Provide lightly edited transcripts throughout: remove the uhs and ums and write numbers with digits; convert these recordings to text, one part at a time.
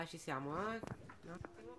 Ci siamo, un attimo.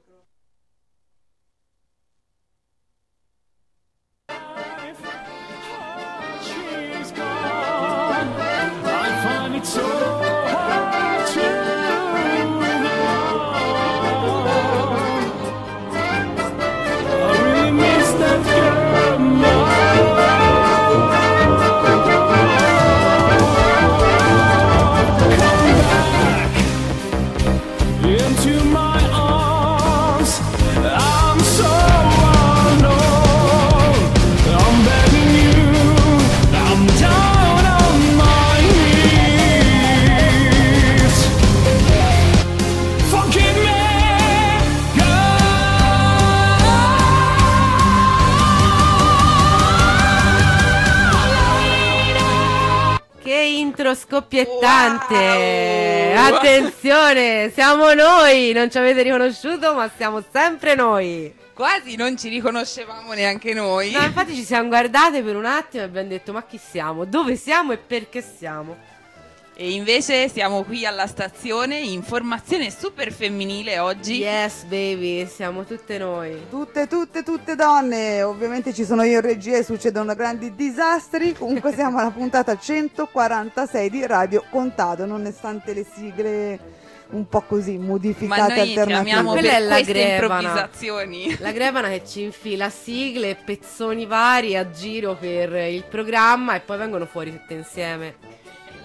Scoppiettante. Wow. Attenzione, siamo noi. Non ci avete riconosciuto, ma siamo sempre noi. Quasi non ci riconoscevamo neanche noi. No, infatti ci siamo guardate per un attimo e abbiamo detto: ma chi siamo? Dove siamo e perché siamo? E invece siamo qui alla stazione in formazione super femminile oggi. Yes baby, siamo tutte noi. Tutte donne. Ovviamente ci sono io in regia e succedono grandi disastri. Comunque siamo alla puntata 146 di Radio Contato, nonostante le sigle un po' così modificate, alternative. Ma quella è la improvvisazioni. La Grevana che ci infila sigle e pezzoni vari a giro per il programma e poi vengono fuori tutte insieme.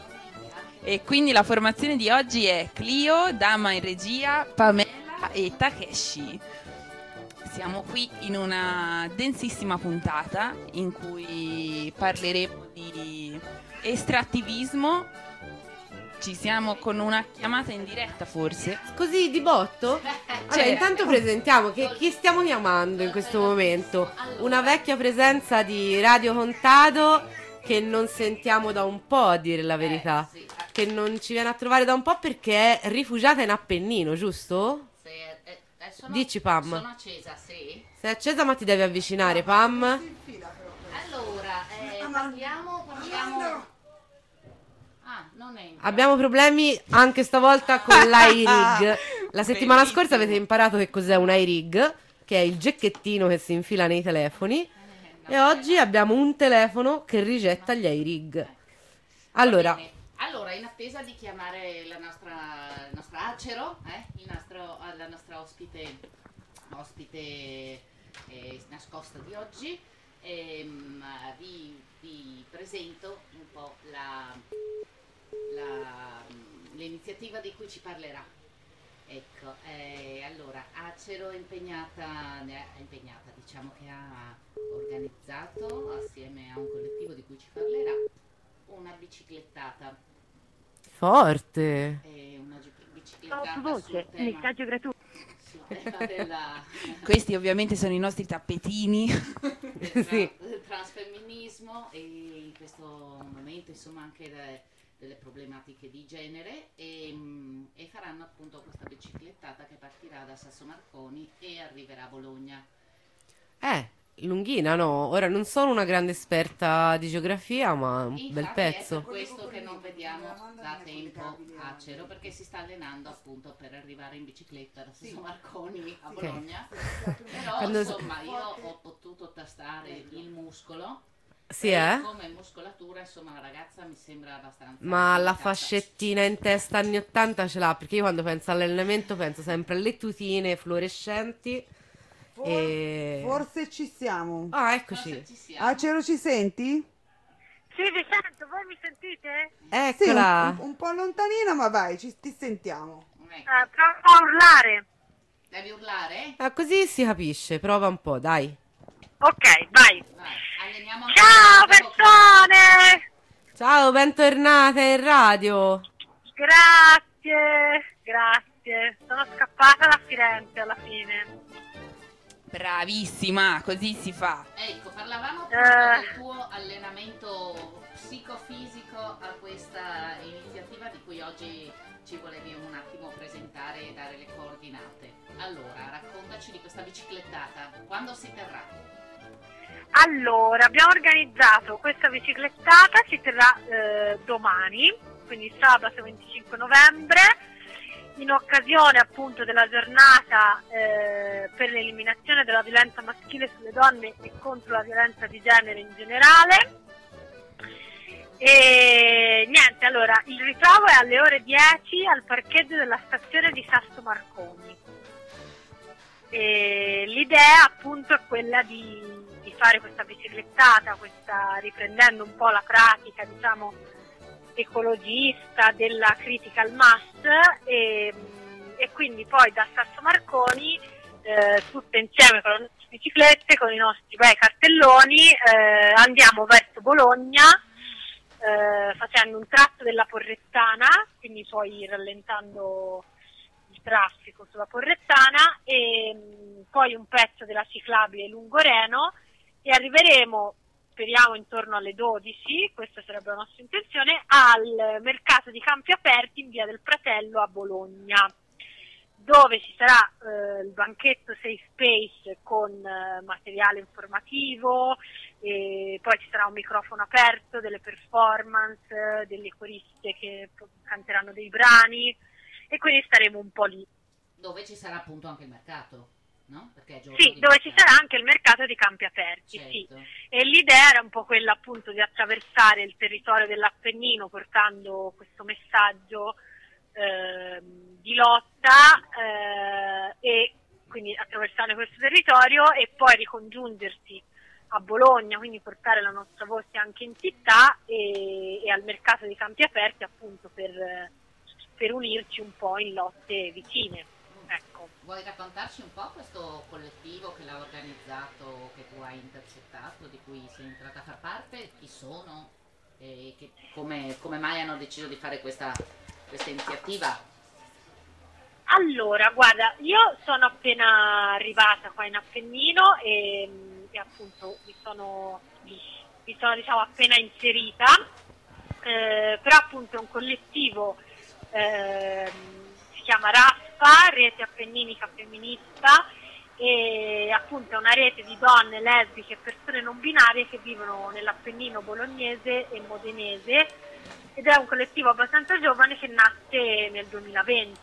E quindi la formazione di oggi è Clio, Dama in regia, Pamela e Takeshi. Siamo qui in una densissima puntata in cui parleremo di estrattivismo. Ci siamo con una chiamata in diretta forse. Così di botto? Allora, intanto presentiamo chi stiamo chiamando in questo momento. Una vecchia presenza di Radio Contato che non sentiamo da un po', a dire la verità. Sì. Che non ci viene a trovare da un po' perché è rifugiata in Appennino, giusto? Sì, dici Pam. Sono accesa, sì. Sei accesa ma ti devi avvicinare, Pam. Allora, parliamo. Non è. Abbiamo problemi anche stavolta con l'iRig. La settimana scorsa avete imparato che cos'è un iRig, che è il gecchettino che si infila nei telefoni. E oggi abbiamo un telefono che rigetta gli iRig. Allora, in attesa di chiamare la nostra Acero, la nostra ospite nascosta di oggi, vi presento un po' l'iniziativa di cui ci parlerà. Ecco, allora Acero è impegnata, diciamo che ha organizzato assieme a un collettivo di cui ci parlerà una biciclettata. Forte! Una biciclettata voce, messaggio gratuito. Questi ovviamente sono i nostri tappetini del transfemminismo e in questo momento insomma anche delle problematiche di genere e faranno appunto questa biciclettata che partirà da Sasso Marconi e arriverà a Bologna. Lunghina, no? Ora non sono una grande esperta di geografia, ma un bel pezzo. È per questo che non vediamo da tempo Acero, perché si sta allenando appunto per arrivare in bicicletta da Sasso Marconi a Bologna. Però insomma io ho potuto tastare il muscolo. Sì, come muscolatura, insomma, la ragazza mi sembra abbastanza. Ma la fascettina in testa anni 80 ce l'ha, perché io quando penso all'allenamento penso sempre alle tutine fluorescenti. Forse ci siamo. Eccoci. Acero, ci senti? Sì, vi sento, voi mi sentite? Eccola. Sì, un po' lontanina, ma vai, ti sentiamo. Provo a urlare. Devi urlare? Così si capisce, prova un po', dai. Ok, vai. Ciao persone! Ciao, bentornate in radio. Grazie. Sono scappata da Firenze alla fine. Bravissima, così si fa. Ecco, parlavamo del tuo allenamento psicofisico a questa iniziativa di cui oggi ci volevi un attimo presentare e dare le coordinate. Allora, raccontaci di questa biciclettata, quando si terrà? Allora, abbiamo organizzato questa biciclettata, si terrà domani, quindi sabato 25 novembre, in occasione appunto della giornata per l'eliminazione della violenza maschile sulle donne e contro la violenza di genere in generale. E niente, allora il ritrovo è alle ore 10 al parcheggio della stazione di Sasso Marconi. E l'idea appunto è quella di fare questa biciclettata, riprendendo un po' la pratica, diciamo, ecologista della critical mass, e quindi poi da Sasso Marconi tutte insieme con le nostre biciclette, con i nostri bei cartelloni, andiamo verso Bologna, facendo un tratto della Porrettana, quindi poi rallentando il traffico sulla Porrettana, e poi un pezzo della ciclabile lungo Reno, e arriveremo, speriamo, intorno alle 12, questa sarebbe la nostra intenzione, al mercato di Campi Aperti in via del Pratello a Bologna, dove ci sarà il banchetto Safe Space con materiale informativo, e poi ci sarà un microfono aperto, delle performance, delle coriste che canteranno dei brani, e quindi staremo un po' lì. Dove ci sarà appunto anche il mercato, no? Perché è giorno sì, di dove mercato. ci sarà anche il mercato di Campi Aperti, Certo. sì. E l'idea era un po' quella appunto di attraversare il territorio dell'Appennino portando questo messaggio di lotta, e quindi attraversare questo territorio e poi ricongiungersi a Bologna, quindi portare la nostra voce anche in città, e al mercato di Campi Aperti appunto per unirci un po' in lotte vicine. Ecco. Vuoi raccontarci un po' questo collettivo che l'ha organizzato, che tu hai intercettato, di cui sei entrata a far parte? Chi sono? E come mai hanno deciso di fare questa iniziativa? Allora, guarda, io sono appena arrivata qua in Appennino e appunto mi sono diciamo appena inserita, però appunto è un collettivo, si chiama RAFFA, Rete Appenninica Femminista, e appunto è una rete di donne lesbiche e persone non binarie che vivono nell'Appennino bolognese e modenese, ed è un collettivo abbastanza giovane che nasce nel 2020.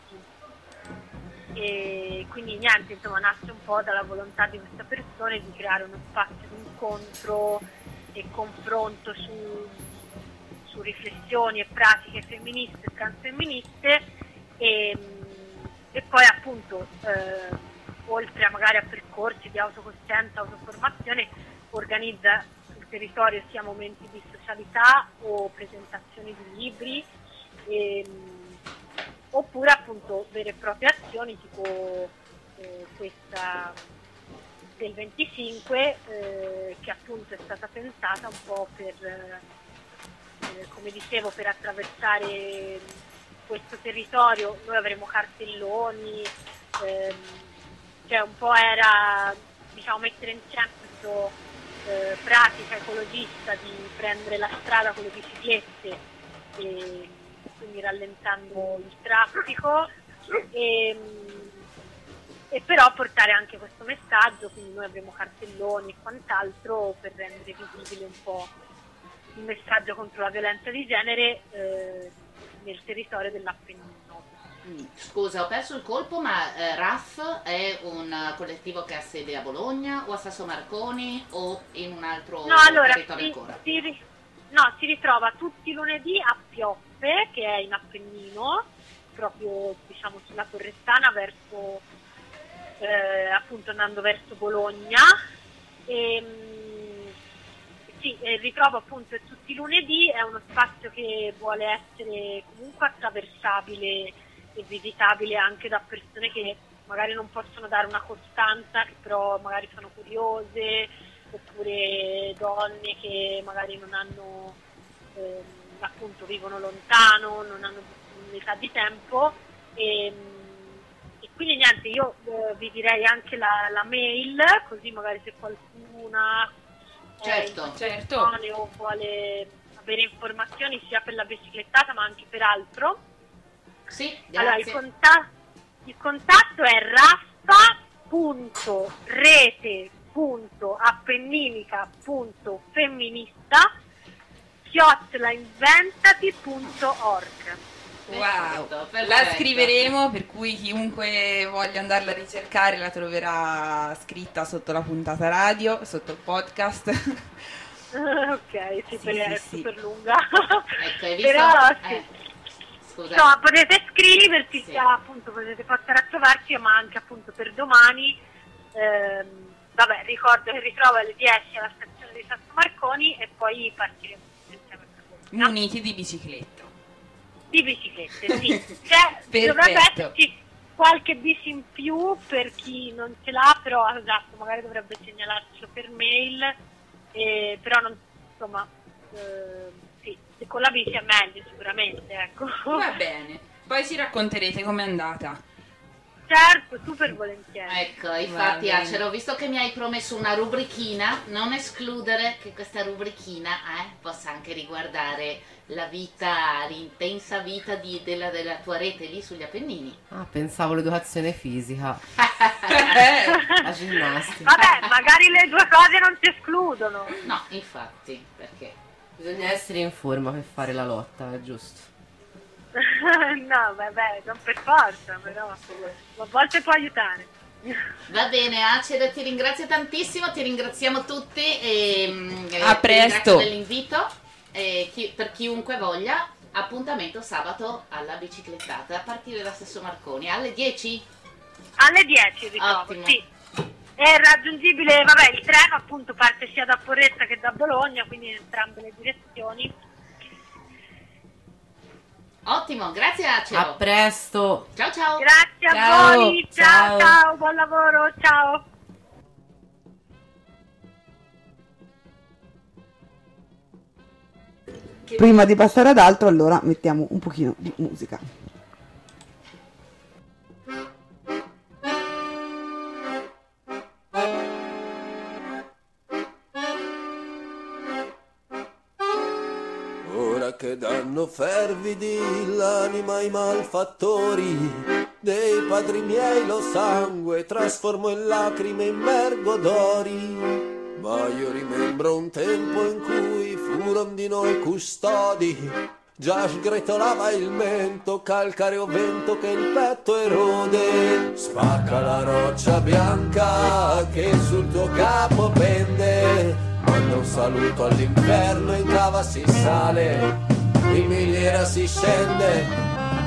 E quindi niente, insomma, nasce un po' dalla volontà di questa persona di creare uno spazio di incontro e confronto su riflessioni e pratiche femministe e transfemministe, e poi appunto oltre a magari a percorsi di autocoscienza, autoformazione, organizza sul territorio sia momenti di socialità o presentazioni di libri, oppure appunto vere e proprie azioni tipo questa del 25, che appunto è stata pensata un po' per come dicevo, per attraversare questo territorio. Noi avremo cartelloni, cioè un po' era, diciamo, mettere insieme questa pratica ecologista di prendere la strada con le biciclette, e quindi rallentando il traffico, e però portare anche questo messaggio. Quindi noi avremo cartelloni e quant'altro per rendere visibile un po' il messaggio contro la violenza di genere nel territorio dell'Appennino. Scusa, ho perso il colpo, ma RAF è un collettivo che ha sede a Bologna o a Sasso Marconi o in un altro territorio ancora? Si ritrova tutti i lunedì a Pioppe, che è in Appennino, proprio diciamo sulla Porrettana, verso appunto andando verso Bologna. Il ritrovo appunto è tutti i lunedì, è uno spazio che vuole essere comunque attraversabile e visitabile anche da persone che magari non possono dare una costanza, che però magari sono curiose, oppure donne che magari non hanno, appunto vivono lontano, non hanno disponibilità di tempo, e quindi niente, io vi direi anche la mail, così magari se qualcuna certo. o vuole avere informazioni sia per la biciclettata ma anche per altro. Sì, allora grazie. il contatto è raffa.rete.appenninica.femminista@inventati.org. Wow, Perfetto. la scriveremo, per cui chiunque voglia andarla a ricercare la troverà scritta sotto la puntata radio, sotto il podcast. Ok, sì, perché è sì. super lunga. Ecco, hai visto? Però sì. Scusa. No, potete scriverci, Sì. appunto potete passare a trovarci, ma anche appunto per domani. Vabbè, ricordo che ritrovo alle 10 alla stazione di Sasso Marconi e poi partiremo insieme per Bologna. Muniti di bicicletta. Di biciclette, sì. Cioè, dovrebbe Perfetto. esserci qualche bici in più per chi non ce l'ha, però esatto, magari dovrebbe segnalarcelo per mail, però non, insomma, sì, con la bici è meglio sicuramente, ecco. Va bene, poi ci racconterete com'è andata. Certo, super volentieri. Ecco, infatti bene. Acero, visto che mi hai promesso una rubrichina, non escludere che questa rubrichina possa anche riguardare la vita, l'intensa vita della tua rete lì sugli Appennini. Ah, pensavo l'educazione fisica, la ginnastica. Vabbè, magari le due cose non si escludono. No, infatti, perché? Bisogna essere in forma per fare la lotta, è giusto. No, vabbè, non per forza, però a volte può aiutare. Va bene, Acero, ti ringrazio tantissimo, ti ringraziamo tutti e A ti presto. ringrazio dell'invito. Per chiunque voglia, appuntamento sabato alla biciclettata a partire da Sasso Marconi alle 10. Alle 10 ritrovo, Ottimo. sì. È raggiungibile, vabbè, il treno appunto parte sia da Porretta che da Bologna, quindi in entrambe le direzioni. Ottimo, grazie Acero. A presto! Ciao ciao. Grazie a Ciao, voi, ciao, ciao. ciao, buon lavoro, ciao. Prima di passare ad altro, allora mettiamo un pochino di musica. Ora che danno fervidi l'anima ai malfattori, dei padri miei lo sangue trasformo in lacrime, immergo d'ori. Ma io rimembro un tempo in cui furon di noi custodi, già sgretolava il mento, calcareo vento che il petto erode. Spacca la roccia bianca che sul tuo capo pende, manda un saluto all'inferno, in cava si sale, in miniera si scende.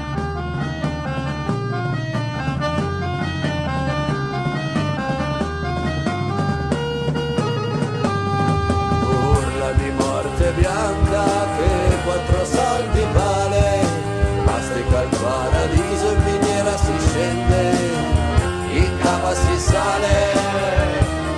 Urla di morte bianca che 4 soldi vale, mastica il paradiso, in miniera si scende, in cava si sale.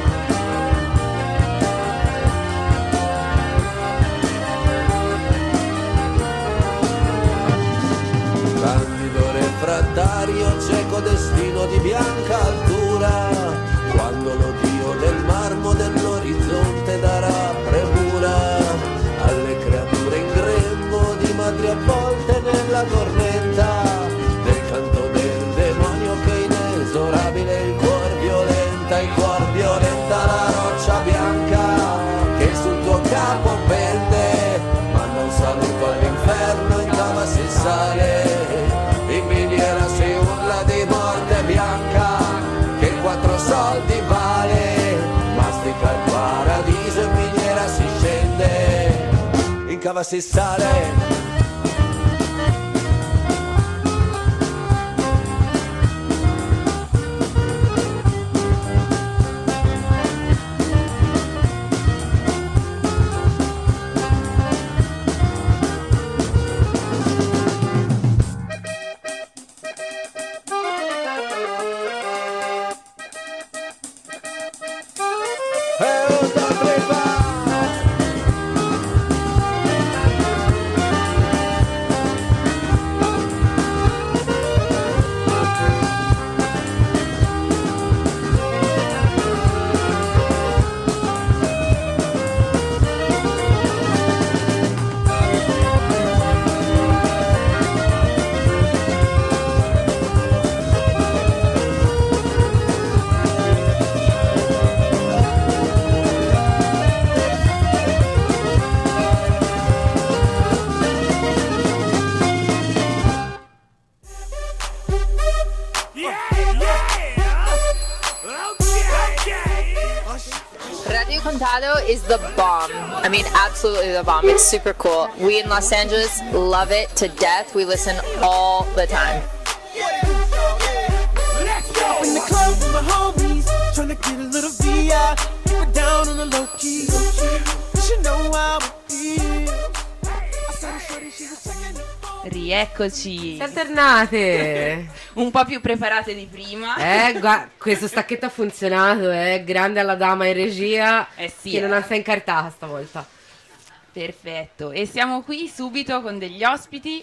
Candido refrattario, cieco destino di bianca altura, quando l'odio del marmo dell'orizzonte darà premura alle creature in grembo di madri avvolte nella tormenta del canto del demonio che inesorabile il cuor violenta la roccia bianca che sul tuo capo pende, manda un saluto all'inferno, in cava si sale, in miniera si urla di morte bianca che 4 soldi vale, mastica il paradiso, in miniera si scende, in cava si sale. Radio Contado is the bomb. I mean, absolutely the bomb. It's super cool. We in Los Angeles love it to death. We listen all the time. In the club with my homies, trying to get a little VI, keep it down on the low key. You should know how it feels. I saw the shorty, she was checking it. Rieccoci. Siete tornate. Un po' più preparate di prima. Questo stacchetto ha funzionato, grande alla dama in regia, sì, che non si è incartata stavolta. Perfetto, e siamo qui subito con degli ospiti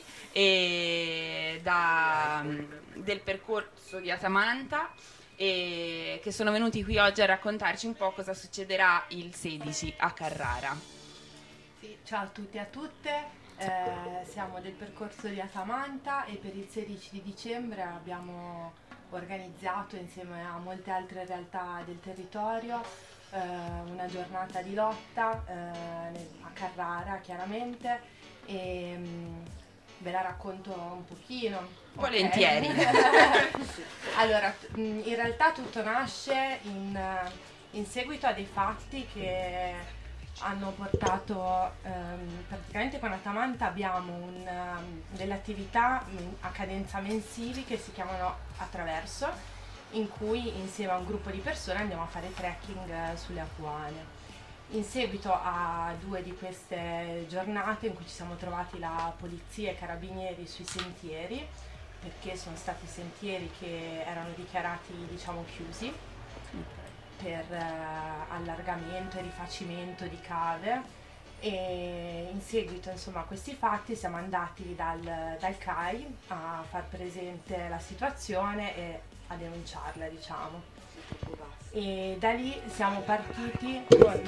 del percorso di Atamanta che sono venuti qui oggi a raccontarci un po' cosa succederà il 16 a Carrara. Sì, ciao a tutti e a tutte. Siamo del percorso di Atamanta e per il 16 di dicembre abbiamo organizzato insieme a molte altre realtà del territorio una giornata di lotta a Carrara, chiaramente, e ve la racconto un pochino. Volentieri. Okay. Allora, in realtà tutto nasce in seguito a dei fatti che hanno portato, praticamente con Atamanta abbiamo delle attività a cadenza mensili che si chiamano Attraverso, in cui insieme a un gruppo di persone andiamo a fare trekking sulle Apuane. In seguito a 2 di queste giornate in cui ci siamo trovati la polizia e i carabinieri sui sentieri, perché sono stati sentieri che erano dichiarati, diciamo, chiusi per allargamento e rifacimento di cave, e in seguito, insomma, a questi fatti siamo andati dal CAI a far presente la situazione e a denunciarla, diciamo. E da lì siamo partiti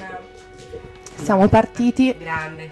Grande.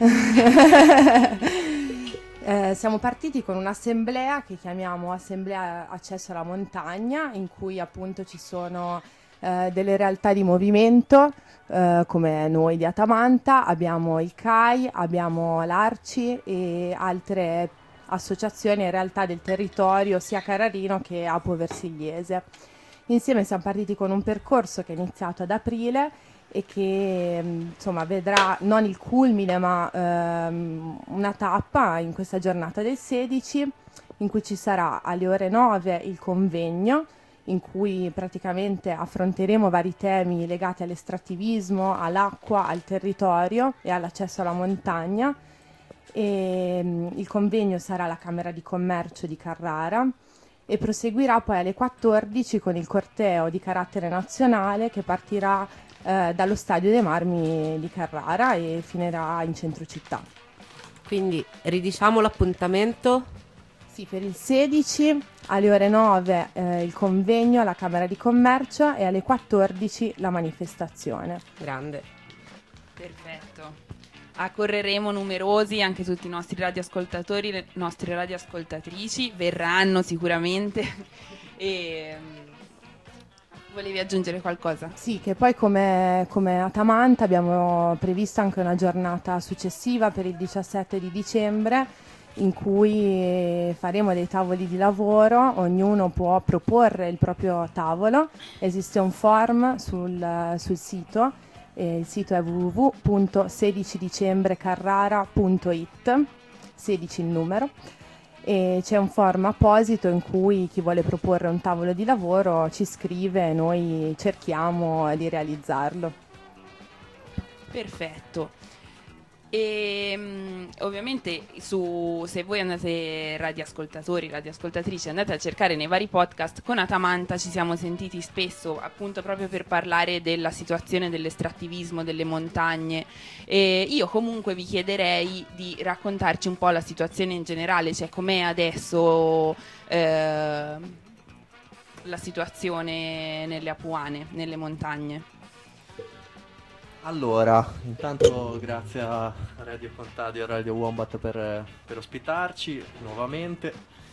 Siamo partiti con un'assemblea che chiamiamo Assemblea Accesso alla Montagna, in cui appunto ci sono delle realtà di movimento come noi di Atamanta, abbiamo il CAI, abbiamo l'Arci e altre associazioni e realtà del territorio sia carrarino che Apuo Versigliese. Insieme siamo partiti con un percorso che è iniziato ad aprile e che insomma vedrà non il culmine ma una tappa in questa giornata del 16, in cui ci sarà alle ore 9 il convegno, in cui praticamente affronteremo vari temi legati all'estrattivismo, all'acqua, al territorio e all'accesso alla montagna. E il convegno sarà alla Camera di Commercio di Carrara e proseguirà poi alle 14 con il corteo di carattere nazionale che partirà dallo Stadio dei Marmi di Carrara e finirà in centro città. Quindi ridiciamo l'appuntamento. Sì, per il 16 alle ore 9 il convegno alla Camera di Commercio e alle 14 la manifestazione. Grande. Perfetto. Accorreremo numerosi, anche tutti i nostri radioascoltatori, le nostre radioascoltatrici verranno sicuramente. E volevi aggiungere qualcosa? Sì, che poi come Atamanta abbiamo previsto anche una giornata successiva per il 17 di dicembre, in cui faremo dei tavoli di lavoro, ognuno può proporre il proprio tavolo, esiste un form sul sito, il sito è www.16dicembrecarrara.it, 16 il numero, e c'è un form apposito in cui chi vuole proporre un tavolo di lavoro ci scrive e noi cerchiamo di realizzarlo. Perfetto. E ovviamente se voi andate radioascoltatori, radioascoltatrici, andate a cercare nei vari podcast, con Atamanta ci siamo sentiti spesso appunto proprio per parlare della situazione dell'estrattivismo delle montagne, e io comunque vi chiederei di raccontarci un po' la situazione in generale, cioè com'è adesso la situazione nelle Apuane, nelle montagne. Allora, intanto grazie a Radio Contado e a Radio Wombat per ospitarci nuovamente.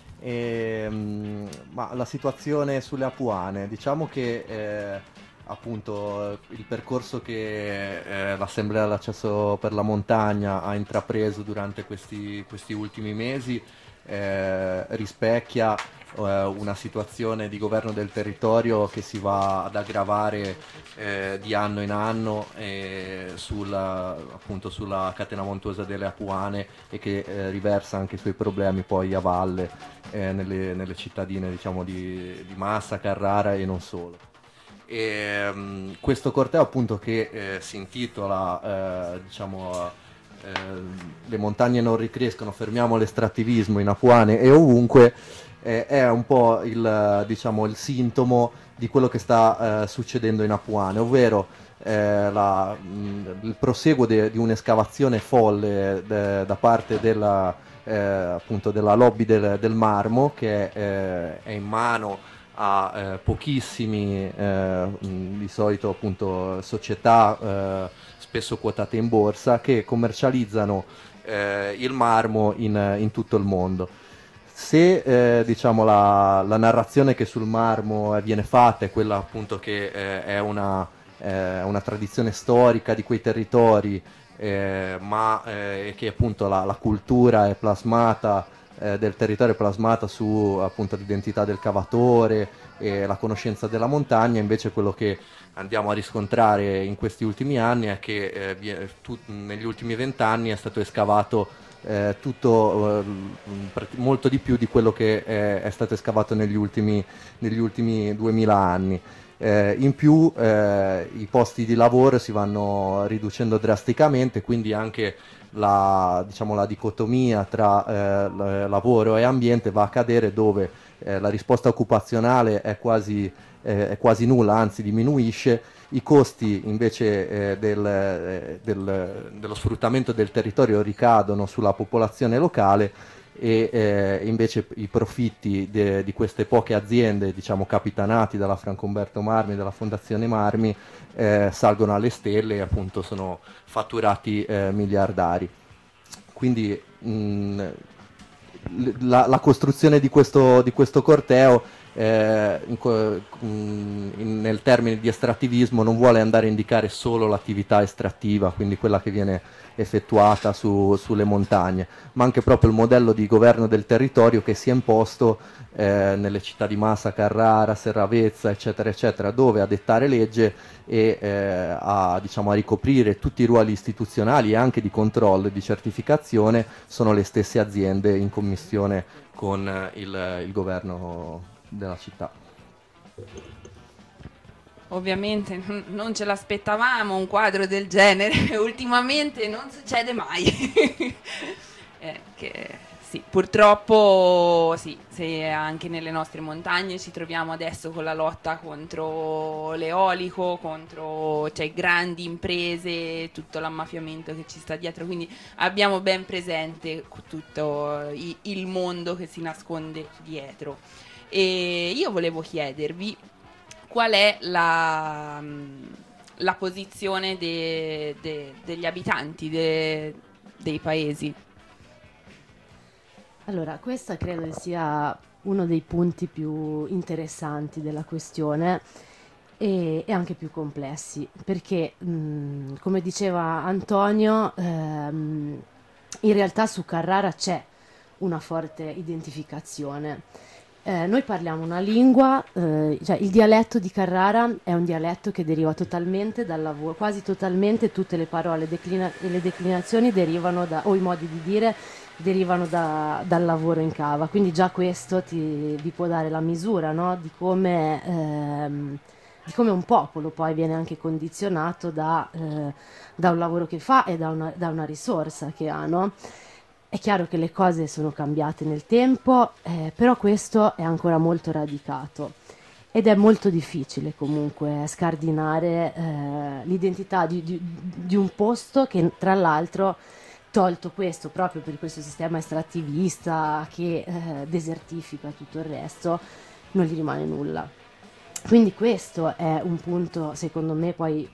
Ma la situazione sulle Apuane, diciamo che appunto il percorso che l'Assemblea all'Accesso per la Montagna ha intrapreso durante questi ultimi mesi rispecchia una situazione di governo del territorio che si va ad aggravare di anno in anno appunto sulla catena montuosa delle Apuane, e che riversa anche i suoi problemi poi a valle nelle cittadine, diciamo, di Massa, Carrara e non solo. Questo corteo, appunto, che si intitola Le montagne non ricrescono, fermiamo l'estrattivismo in Apuane e ovunque, è un po' il sintomo di quello che sta succedendo in Apuane, ovvero il proseguo di un'escavazione folle da parte appunto della lobby del marmo, che è in mano a pochissimi, di solito appunto società spesso quotate in borsa, che commercializzano il marmo in tutto il mondo. Se diciamo la narrazione che sul marmo viene fatta è quella, appunto, che è una tradizione storica di quei territori, ma che appunto la cultura è plasmata, del territorio è plasmata su, appunto, l'identità del cavatore e la conoscenza della montagna, invece quello che andiamo a riscontrare in questi ultimi anni è che negli ultimi 20 anni è stato escavato molto di più di quello che è stato escavato negli ultimi 2000 anni. In più i posti di lavoro si vanno riducendo drasticamente, quindi anche la dicotomia tra lavoro e ambiente va a cadere, dove la risposta occupazionale è quasi nulla, anzi diminuisce. I costi invece dello sfruttamento del territorio ricadono sulla popolazione locale, e invece i profitti di queste poche aziende, diciamo, capitanati dalla Franco Umberto Marmi, dalla Fondazione Marmi, salgono alle stelle e appunto sono fatturati miliardari. Quindi la costruzione di questo corteo nel termine di estrattivismo non vuole andare a indicare solo l'attività estrattiva, quindi quella che viene effettuata sulle montagne, ma anche proprio il modello di governo del territorio che si è imposto nelle città di Massa, Carrara, Serravezza, eccetera eccetera, dove a dettare legge e a ricoprire tutti i ruoli istituzionali e anche di controllo e di certificazione sono le stesse aziende in commissione con il governo della città. Ovviamente non ce l'aspettavamo un quadro del genere, ultimamente non succede mai. Sì, purtroppo sì, se anche nelle nostre montagne ci troviamo adesso con la lotta contro l'eolico, contro grandi imprese, tutto l'ammaffiamento che ci sta dietro, quindi abbiamo ben presente tutto il mondo che si nasconde dietro. E io volevo chiedervi qual è la posizione degli abitanti dei paesi. Allora, questa credo sia uno dei punti più interessanti della questione e anche più complessi, perché come diceva Antonio, in realtà su Carrara c'è una forte identificazione. Noi parliamo una lingua, il dialetto di Carrara è un dialetto che deriva totalmente dal lavoro, quasi totalmente tutte le parole e le declinazioni derivano o i modi di dire derivano dal lavoro in cava, quindi già questo vi può dare la misura, no? di come un popolo poi viene anche condizionato da un lavoro che fa e da una risorsa che ha, no? È chiaro che le cose sono cambiate nel tempo, però questo è ancora molto radicato ed è molto difficile comunque scardinare l'identità di un posto che, tra l'altro, tolto questo proprio per questo sistema estrattivista che desertifica tutto il resto, non gli rimane nulla. Quindi questo è un punto, secondo me, poi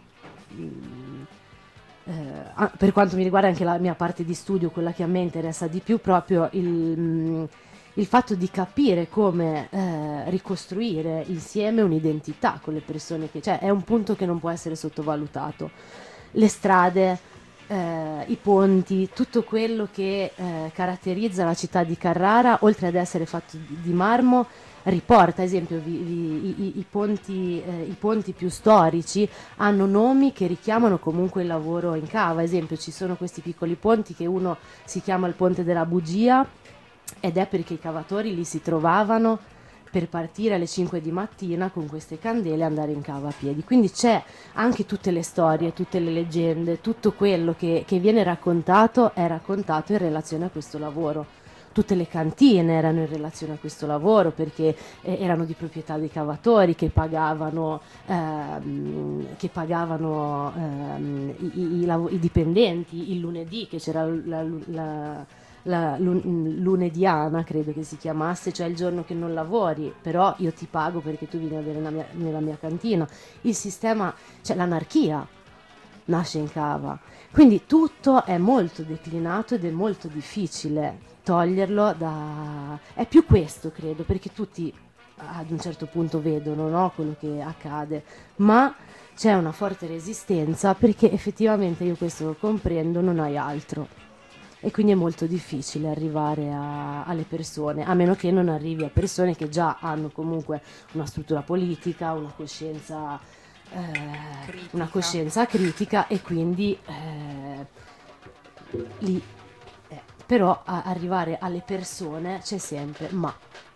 per quanto mi riguarda anche la mia parte di studio, quella che a me interessa di più, proprio il fatto di capire come ricostruire insieme un'identità con le persone è un punto che non può essere sottovalutato. Le strade, i ponti, tutto quello che caratterizza la città di Carrara, oltre ad essere fatto di marmo, riporta, ad esempio, i ponti più storici hanno nomi che richiamano comunque il lavoro in cava. Ad esempio, ci sono questi piccoli ponti che uno si chiama il ponte della bugia, ed è perché i cavatori lì si trovavano per partire alle 5 di mattina con queste candele e andare in cava a piedi. Quindi c'è anche tutte le storie, tutte le leggende, tutto quello che viene raccontato è raccontato in relazione a questo lavoro. Tutte le cantine erano in relazione a questo lavoro, perché erano di proprietà dei cavatori che pagavano i dipendenti il lunedì, che c'era la lunediana, credo che si chiamasse, cioè il giorno che non lavori, però io ti pago perché tu vieni a bere nella mia cantina. Il sistema, cioè l'anarchia nasce in cava, quindi tutto è molto declinato ed è molto difficile toglierlo da... È più questo, credo, perché tutti ad un certo punto vedono, no, quello che accade, ma c'è una forte resistenza, perché effettivamente, io questo lo comprendo, non hai altro, e quindi è molto difficile arrivare alle persone, a meno che non arrivi a persone che già hanno comunque una struttura politica, una coscienza critica, e quindi lì però arrivare alle persone c'è sempre, ma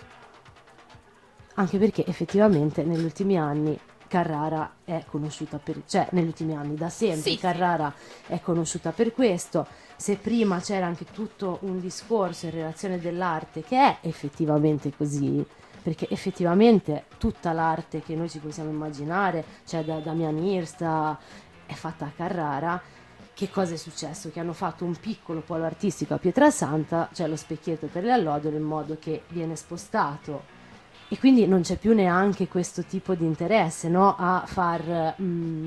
anche perché effettivamente negli ultimi anni Carrara è conosciuta negli ultimi anni da sempre, sì, Carrara è conosciuta per questo. Se prima c'era anche tutto un discorso in relazione dell'arte, che è effettivamente così, perché effettivamente tutta l'arte che noi ci possiamo immaginare, cioè da Damian Hirst, è fatta a Carrara. Che cosa è successo? Che hanno fatto un piccolo polo artistico a Pietrasanta, cioè lo specchietto per le allodole, in modo che viene spostato, e quindi non c'è più neanche questo tipo di interesse, no? a far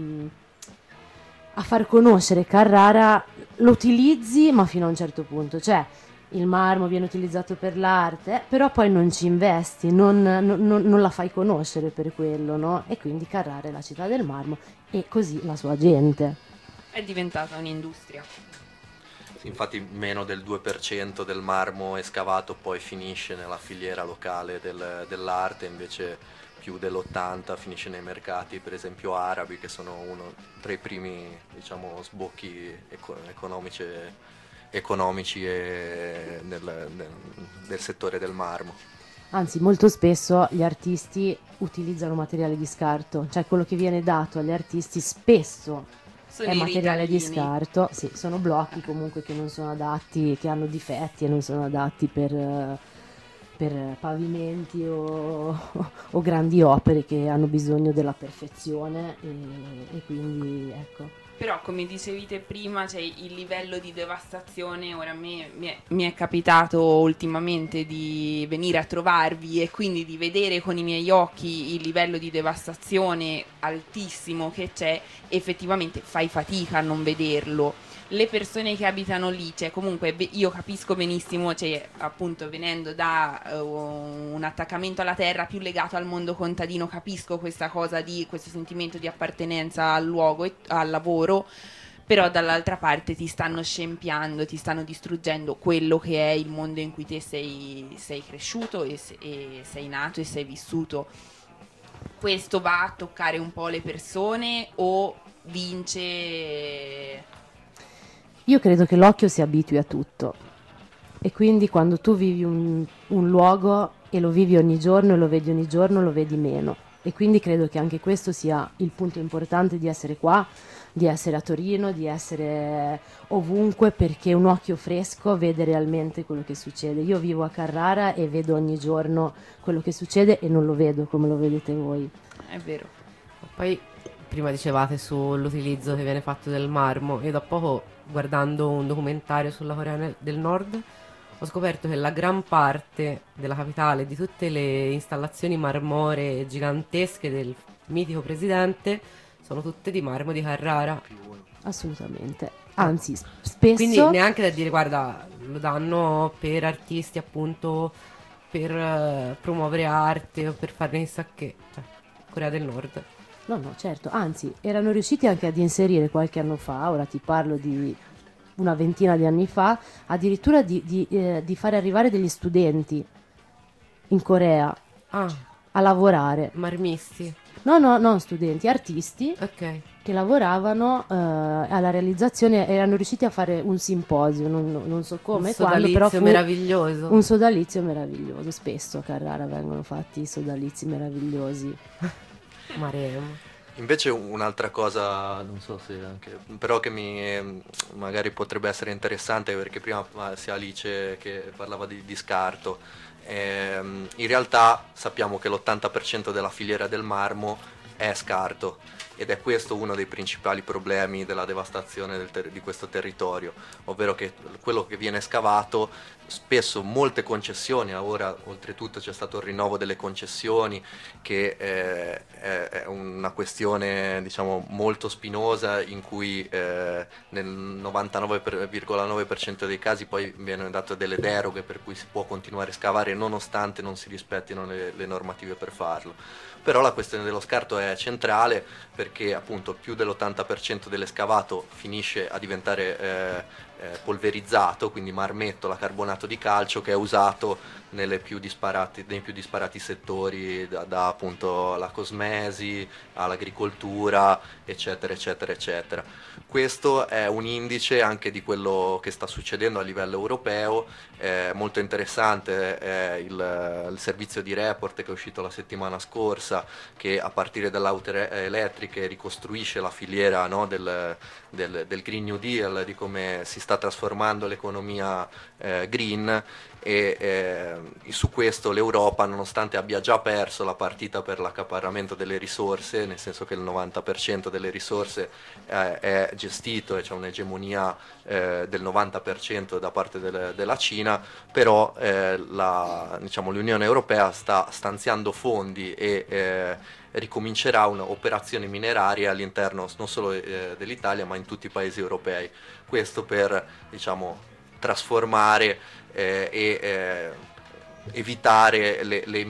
conoscere Carrara. Lo utilizzi, ma fino a un certo punto, cioè il marmo viene utilizzato per l'arte, però poi non ci investi, non la fai conoscere per quello, no? E quindi Carrara è la città del marmo, e così la sua gente. È diventata un'industria. Sì, infatti meno del 2% del marmo escavato poi finisce nella filiera locale dell'arte, invece più dell'80% finisce nei mercati, per esempio arabi, che sono uno tra i primi, diciamo, sbocchi economici del settore del marmo. Anzi, molto spesso gli artisti utilizzano materiale di scarto, cioè quello che viene dato agli artisti spesso è materiale di scarto, sì, sono blocchi comunque che non sono adatti, che hanno difetti e non sono adatti per pavimenti o grandi opere che hanno bisogno della perfezione, e quindi ecco. Però, come dicevate prima, c'è il livello di devastazione. Ora mi è capitato ultimamente di venire a trovarvi e quindi di vedere con i miei occhi il livello di devastazione altissimo che c'è. Effettivamente fai fatica a non vederlo. Le persone che abitano lì, cioè comunque io capisco benissimo, cioè appunto venendo da un attaccamento alla terra più legato al mondo contadino, capisco questa cosa questo sentimento di appartenenza al luogo e al lavoro, però dall'altra parte ti stanno scempiando, ti stanno distruggendo quello che è il mondo in cui te sei cresciuto e sei nato e sei vissuto. Questo va a toccare un po' le persone o vince? Io credo che l'occhio si abitui a tutto, e quindi quando tu vivi un luogo e lo vivi ogni giorno e lo vedi ogni giorno, lo vedi meno, e quindi credo che anche questo sia il punto importante di essere qua, di essere a Torino, di essere ovunque, perché un occhio fresco vede realmente quello che succede. Io vivo a Carrara e vedo ogni giorno quello che succede e non lo vedo come lo vedete voi. È vero. Poi prima dicevate sull'utilizzo che viene fatto del marmo, e da poco, guardando un documentario sulla Corea del Nord, ho scoperto che la gran parte della capitale, di tutte le installazioni marmoree gigantesche del mitico presidente, sono tutte di marmo di Carrara. Assolutamente. Anzi, spesso... Quindi neanche da dire, guarda, lo danno per artisti, appunto, per promuovere arte o per farne chissà che. Cioè, Corea del Nord. No, certo, anzi, erano riusciti anche ad inserire qualche anno fa, ora ti parlo di una ventina di anni fa, addirittura di fare arrivare degli studenti in Corea a lavorare. Marmisti? No, non studenti, artisti Ok. che lavoravano alla realizzazione, erano riusciti a fare un simposio, non so come, Un quando, però sodalizio fu meraviglioso. un sodalizio meraviglioso. Spesso a Carrara vengono fatti i sodalizi meravigliosi. Maremo. Invece un'altra cosa, non so se anche, però che magari potrebbe essere interessante, perché prima sia Alice che parlava di scarto, in realtà sappiamo che l'80% della filiera del marmo è scarto, ed è questo uno dei principali problemi della devastazione di questo territorio, ovvero che quello che viene scavato, spesso molte concessioni, ora oltretutto c'è stato il rinnovo delle concessioni, che è una questione diciamo molto spinosa, in cui nel 99,9% dei casi poi viene dato delle deroghe per cui si può continuare a scavare nonostante non si rispettino le normative per farlo. Però la questione dello scarto è centrale, perché appunto più dell'80% dell'escavato finisce a diventare polverizzato, quindi marmettola, carbonato di calcio, che è usato nei più disparati settori, da appunto la cosmesi all'agricoltura, eccetera eccetera eccetera. Questo è un indice anche di quello che sta succedendo a livello europeo. Molto interessante è il servizio di report che è uscito la settimana scorsa, che a partire dalle auto elettriche ricostruisce la filiera, no, del Green New Deal, di come si sta trasformando l'economia green, e su questo l'Europa, nonostante abbia già perso la partita per l'accaparramento delle risorse, nel senso che il 90% delle risorse è gestito e c'è un'egemonia del 90% da parte della Cina, però l'Unione Europea sta stanziando fondi e ricomincerà un'operazione mineraria all'interno non solo dell'Italia ma in tutti i paesi europei. Questo per trasformare e evitare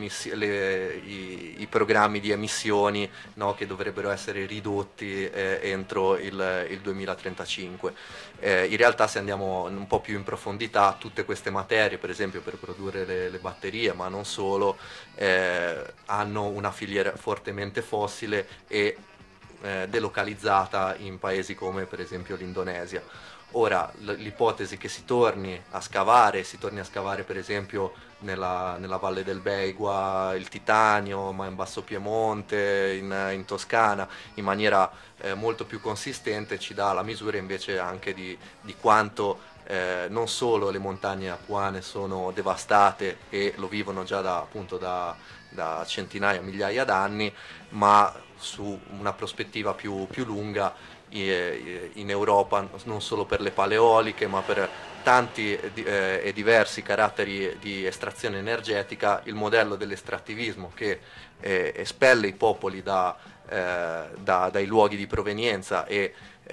i programmi di emissioni, no, che dovrebbero essere ridotti entro il 2035. In realtà, se andiamo un po' più in profondità, tutte queste materie, per esempio per produrre le batterie, ma non solo, hanno una filiera fortemente fossile e delocalizzata in paesi come per esempio l'Indonesia. Ora, l'ipotesi che si torni a scavare per esempio nella Valle del Beigua il titanio, ma in Basso Piemonte, in Toscana, in maniera molto più consistente, ci dà la misura invece anche di quanto non solo le montagne apuane sono devastate e lo vivono già da centinaia, migliaia d'anni, ma su una prospettiva più lunga in Europa, non solo per le paleoliche ma per tanti e diversi caratteri di estrazione energetica, il modello dell'estrattivismo che espelle i popoli dai luoghi di provenienza e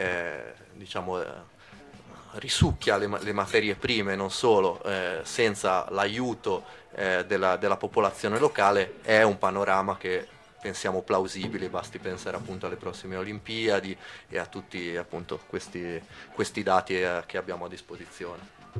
risucchia le materie prime, non solo, senza l'aiuto della popolazione locale, è un panorama che pensiamo plausibile. Basti pensare appunto alle prossime Olimpiadi e a tutti appunto questi dati che abbiamo a disposizione.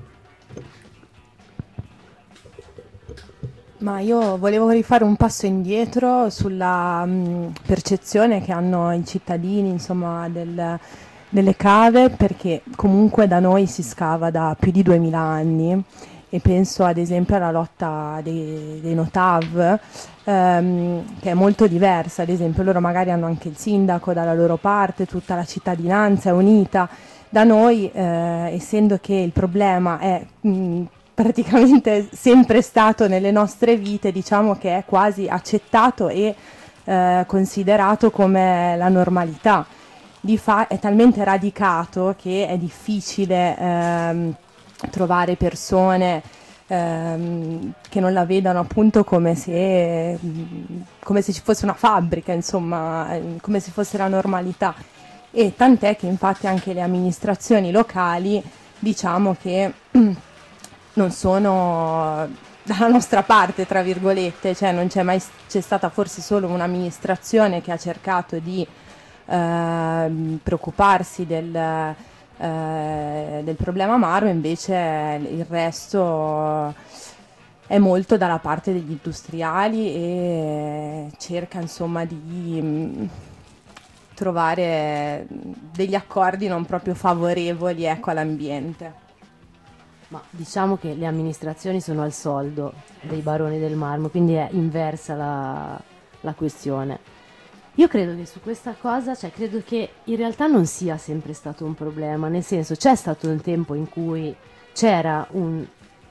Ma io volevo rifare un passo indietro sulla percezione che hanno i cittadini, insomma, delle cave, perché comunque da noi si scava da più di 2000 anni. E penso ad esempio alla lotta dei Notav, che è molto diversa. Ad esempio loro magari hanno anche il sindaco dalla loro parte, tutta la cittadinanza è unita. Da noi, essendo che il problema è praticamente sempre stato nelle nostre vite, diciamo che è quasi accettato e considerato come la normalità. È talmente radicato che è difficile trovare persone che non la vedano appunto come se ci fosse una fabbrica, insomma, come se fosse la normalità. E tant'è che infatti anche le amministrazioni locali, diciamo che non sono dalla nostra parte, tra virgolette, cioè non c'è stata forse solo un'amministrazione che ha cercato di preoccuparsi del problema marmo, invece il resto è molto dalla parte degli industriali e cerca insomma di trovare degli accordi non proprio favorevoli, ecco, all'ambiente. Ma diciamo che le amministrazioni sono al soldo dei baroni del marmo, quindi è inversa la questione. Io credo che su questa cosa, cioè credo che in realtà non sia sempre stato un problema, nel senso c'è stato un tempo in cui c'era un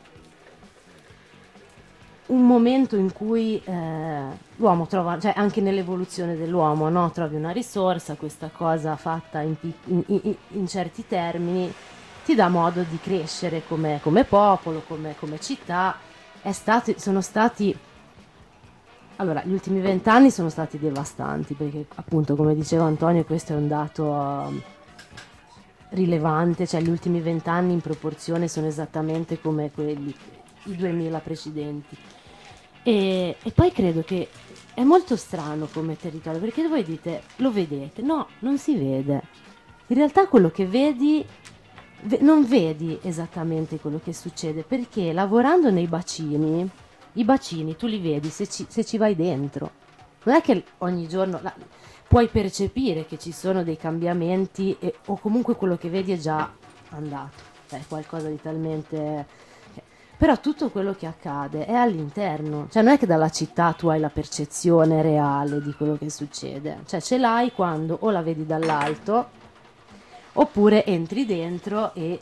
momento in cui l'uomo trova, cioè anche nell'evoluzione dell'uomo, no? Trovi una risorsa, questa cosa fatta in certi termini ti dà modo di crescere come popolo, come città. Sono stati, allora, gli ultimi 20 anni sono stati devastanti, perché appunto, come diceva Antonio, questo è un dato rilevante, cioè gli ultimi 20 anni in proporzione sono esattamente come i 2000 precedenti. E poi credo che è molto strano come territorio, perché voi dite, lo vedete? No, non si vede. In realtà quello che vedi, non vedi esattamente quello che succede, perché lavorando nei bacini, i bacini tu li vedi se ci vai dentro. Non è che ogni giorno puoi percepire che ci sono dei cambiamenti o comunque quello che vedi è già andato, cioè è qualcosa di talmente... Però tutto quello che accade è all'interno, cioè non è che dalla città tu hai la percezione reale di quello che succede, cioè ce l'hai quando o la vedi dall'alto oppure entri dentro e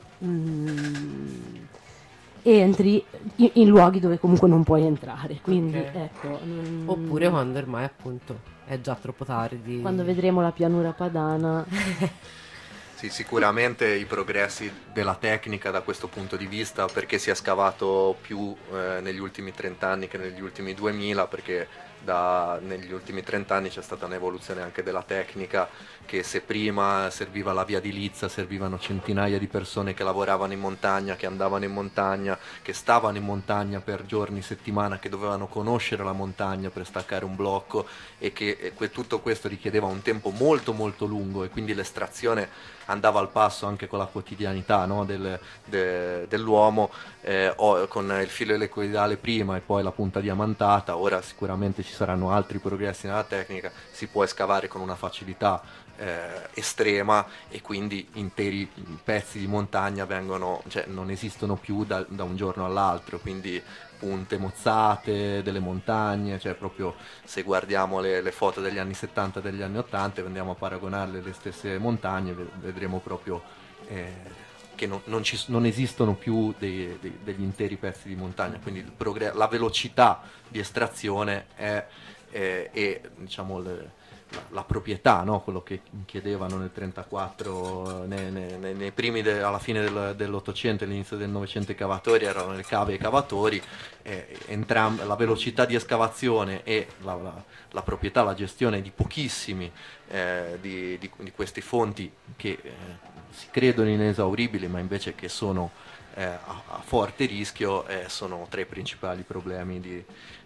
entri in luoghi dove comunque non puoi entrare, quindi ecco. Oppure quando ormai appunto è già troppo tardi. Quando vedremo la pianura padana. Sì, sicuramente i progressi della tecnica da questo punto di vista, perché si è scavato più negli ultimi 30 anni che negli ultimi 2000, perché negli ultimi 30 anni c'è stata un'evoluzione anche della tecnica, che se prima serviva la via di Lizza, servivano centinaia di persone che lavoravano in montagna, che andavano in montagna, che stavano in montagna per giorni, settimana, che dovevano conoscere la montagna per staccare un blocco, e che tutto questo richiedeva un tempo molto molto lungo, e quindi l'estrazione andava al passo anche con la quotidianità, no, dell'uomo, con il filo elettroidale prima e poi la punta diamantata. Ora sicuramente ci saranno altri progressi nella tecnica, si può scavare con una facilità estrema, e quindi interi pezzi di montagna non esistono più da un giorno all'altro, quindi punte mozzate delle montagne, cioè proprio se guardiamo le foto degli anni 70 e degli anni 80 e andiamo a paragonarle alle stesse montagne, vedremo proprio che non esistono più degli interi pezzi di montagna, quindi la velocità di estrazione è diciamo la proprietà, no? Quello che chiedevano nel 1934, nei primi alla fine dell'Ottocento e all'inizio del Novecento, i cavatori erano le cave e i cavatori, la velocità di escavazione e la proprietà, la gestione di pochissimi di questi fonti che si credono inesauribili, ma invece che sono a forte rischio, sono tra i principali problemi di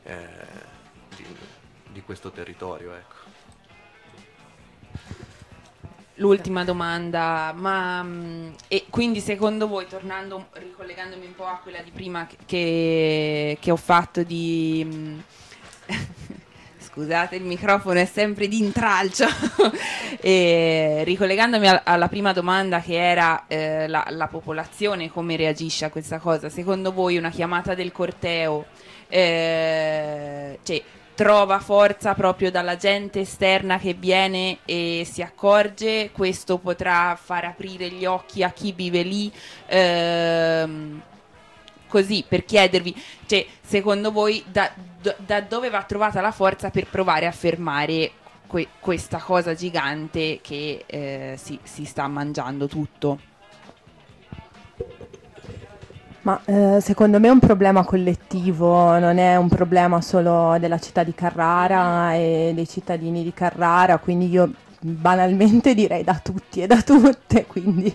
questo territorio, ecco. L'ultima domanda, e quindi secondo voi, ricollegandomi un po' a quella di prima che ho fatto di scusate, il microfono è sempre di intralcio e ricollegandomi alla prima domanda, che era la popolazione come reagisce a questa cosa, secondo voi una chiamata del corteo trova forza proprio dalla gente esterna che viene e si accorge? Questo potrà far aprire gli occhi a chi vive lì, così per chiedervi, secondo voi da dove va trovata la forza per provare a fermare questa cosa gigante che si sta mangiando tutto? Ma secondo me è un problema collettivo, non è un problema solo della città di Carrara e dei cittadini di Carrara, quindi io banalmente direi da tutti e da tutte, quindi...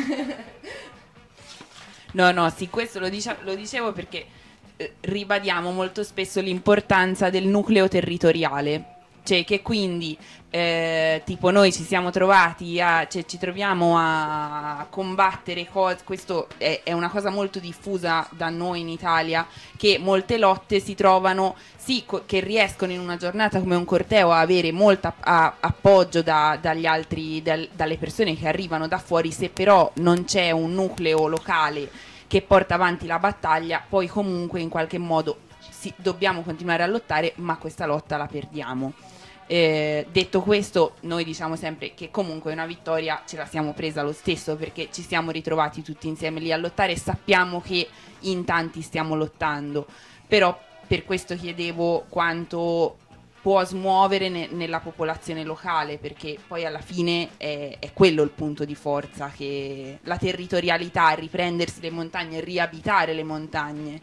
No, sì, questo lo dicevo perché ribadiamo molto spesso l'importanza del nucleo territoriale. cioè che quindi tipo noi ci siamo trovati ci troviamo a combattere cose. Questo è una cosa molto diffusa da noi in Italia, che molte lotte si trovano che riescono in una giornata come un corteo a avere molto appoggio dagli altri, dalle persone che arrivano da fuori. Se però non c'è un nucleo locale che porta avanti la battaglia, poi comunque in qualche modo dobbiamo continuare a lottare, ma questa lotta la perdiamo. Detto questo, noi diciamo sempre che comunque una vittoria ce la siamo presa lo stesso, perché ci siamo ritrovati tutti insieme lì a lottare e sappiamo che in tanti stiamo lottando. Però per questo chiedevo quanto può smuovere nella popolazione locale, perché poi alla fine è quello il punto di forza, che la territorialità, riprendersi le montagne, riabitare le montagne.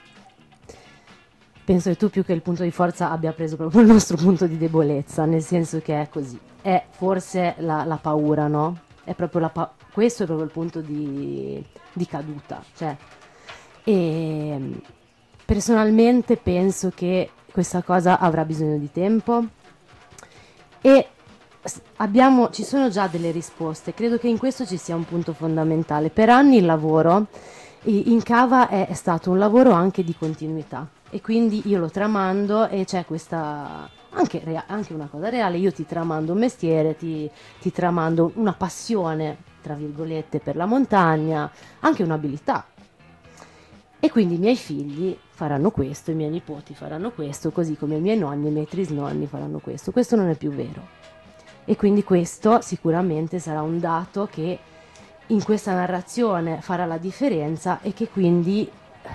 Penso che tu più che il punto di forza abbia preso proprio il nostro punto di debolezza, nel senso che è così. È forse la paura, no? È proprio questo è proprio il punto di caduta. Cioè, e personalmente penso che questa cosa avrà bisogno di tempo e ci sono già delle risposte. Credo che in questo ci sia un punto fondamentale. Per anni il lavoro in Cava è stato un lavoro anche di continuità. E quindi io lo tramando e c'è questa anche una cosa reale. Io ti tramando un mestiere, ti tramando una passione, tra virgolette, per la montagna, anche un'abilità. E quindi i miei figli faranno questo, i miei nipoti faranno questo, così come i miei nonni e i miei trisnonni faranno questo. Questo non è più vero. E quindi questo sicuramente sarà un dato che in questa narrazione farà la differenza e che quindi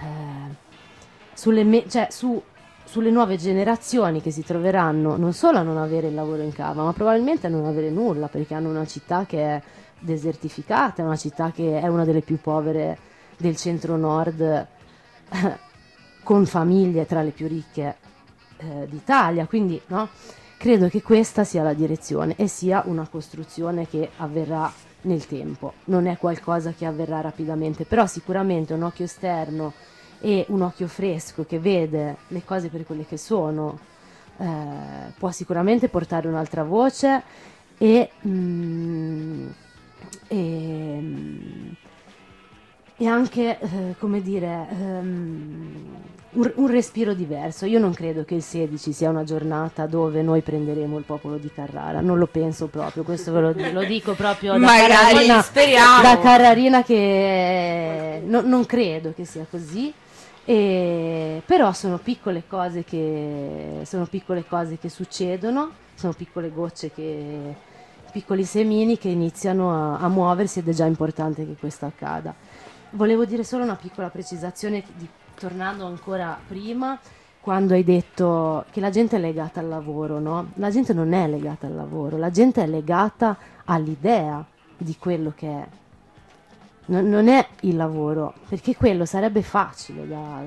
sulle nuove generazioni che si troveranno non solo a non avere il lavoro in Cava, ma probabilmente a non avere nulla, perché hanno una città che è desertificata, è una città che è una delle più povere del centro-nord, con famiglie tra le più ricche d'Italia. Quindi no, credo che questa sia la direzione e sia una costruzione che avverrà nel tempo, non è qualcosa che avverrà rapidamente, però sicuramente un occhio esterno e un occhio fresco che vede le cose per quelle che sono può sicuramente portare un'altra voce e anche come dire un respiro diverso. Io non credo che il 16 sia una giornata dove noi prenderemo il popolo di Carrara, non lo penso proprio, questo ve lo dico proprio da Carrarina, speriamo. Da Carrarina, che non credo che sia così. Però sono piccole cose che succedono, sono piccole gocce, piccoli semini che iniziano a muoversi, ed è già importante che questo accada. Volevo dire solo una piccola precisazione, tornando ancora prima, quando hai detto che la gente è legata al lavoro, no? La gente non è legata al lavoro, la gente è legata all'idea di quello che è. Non è il lavoro, perché quello sarebbe facile,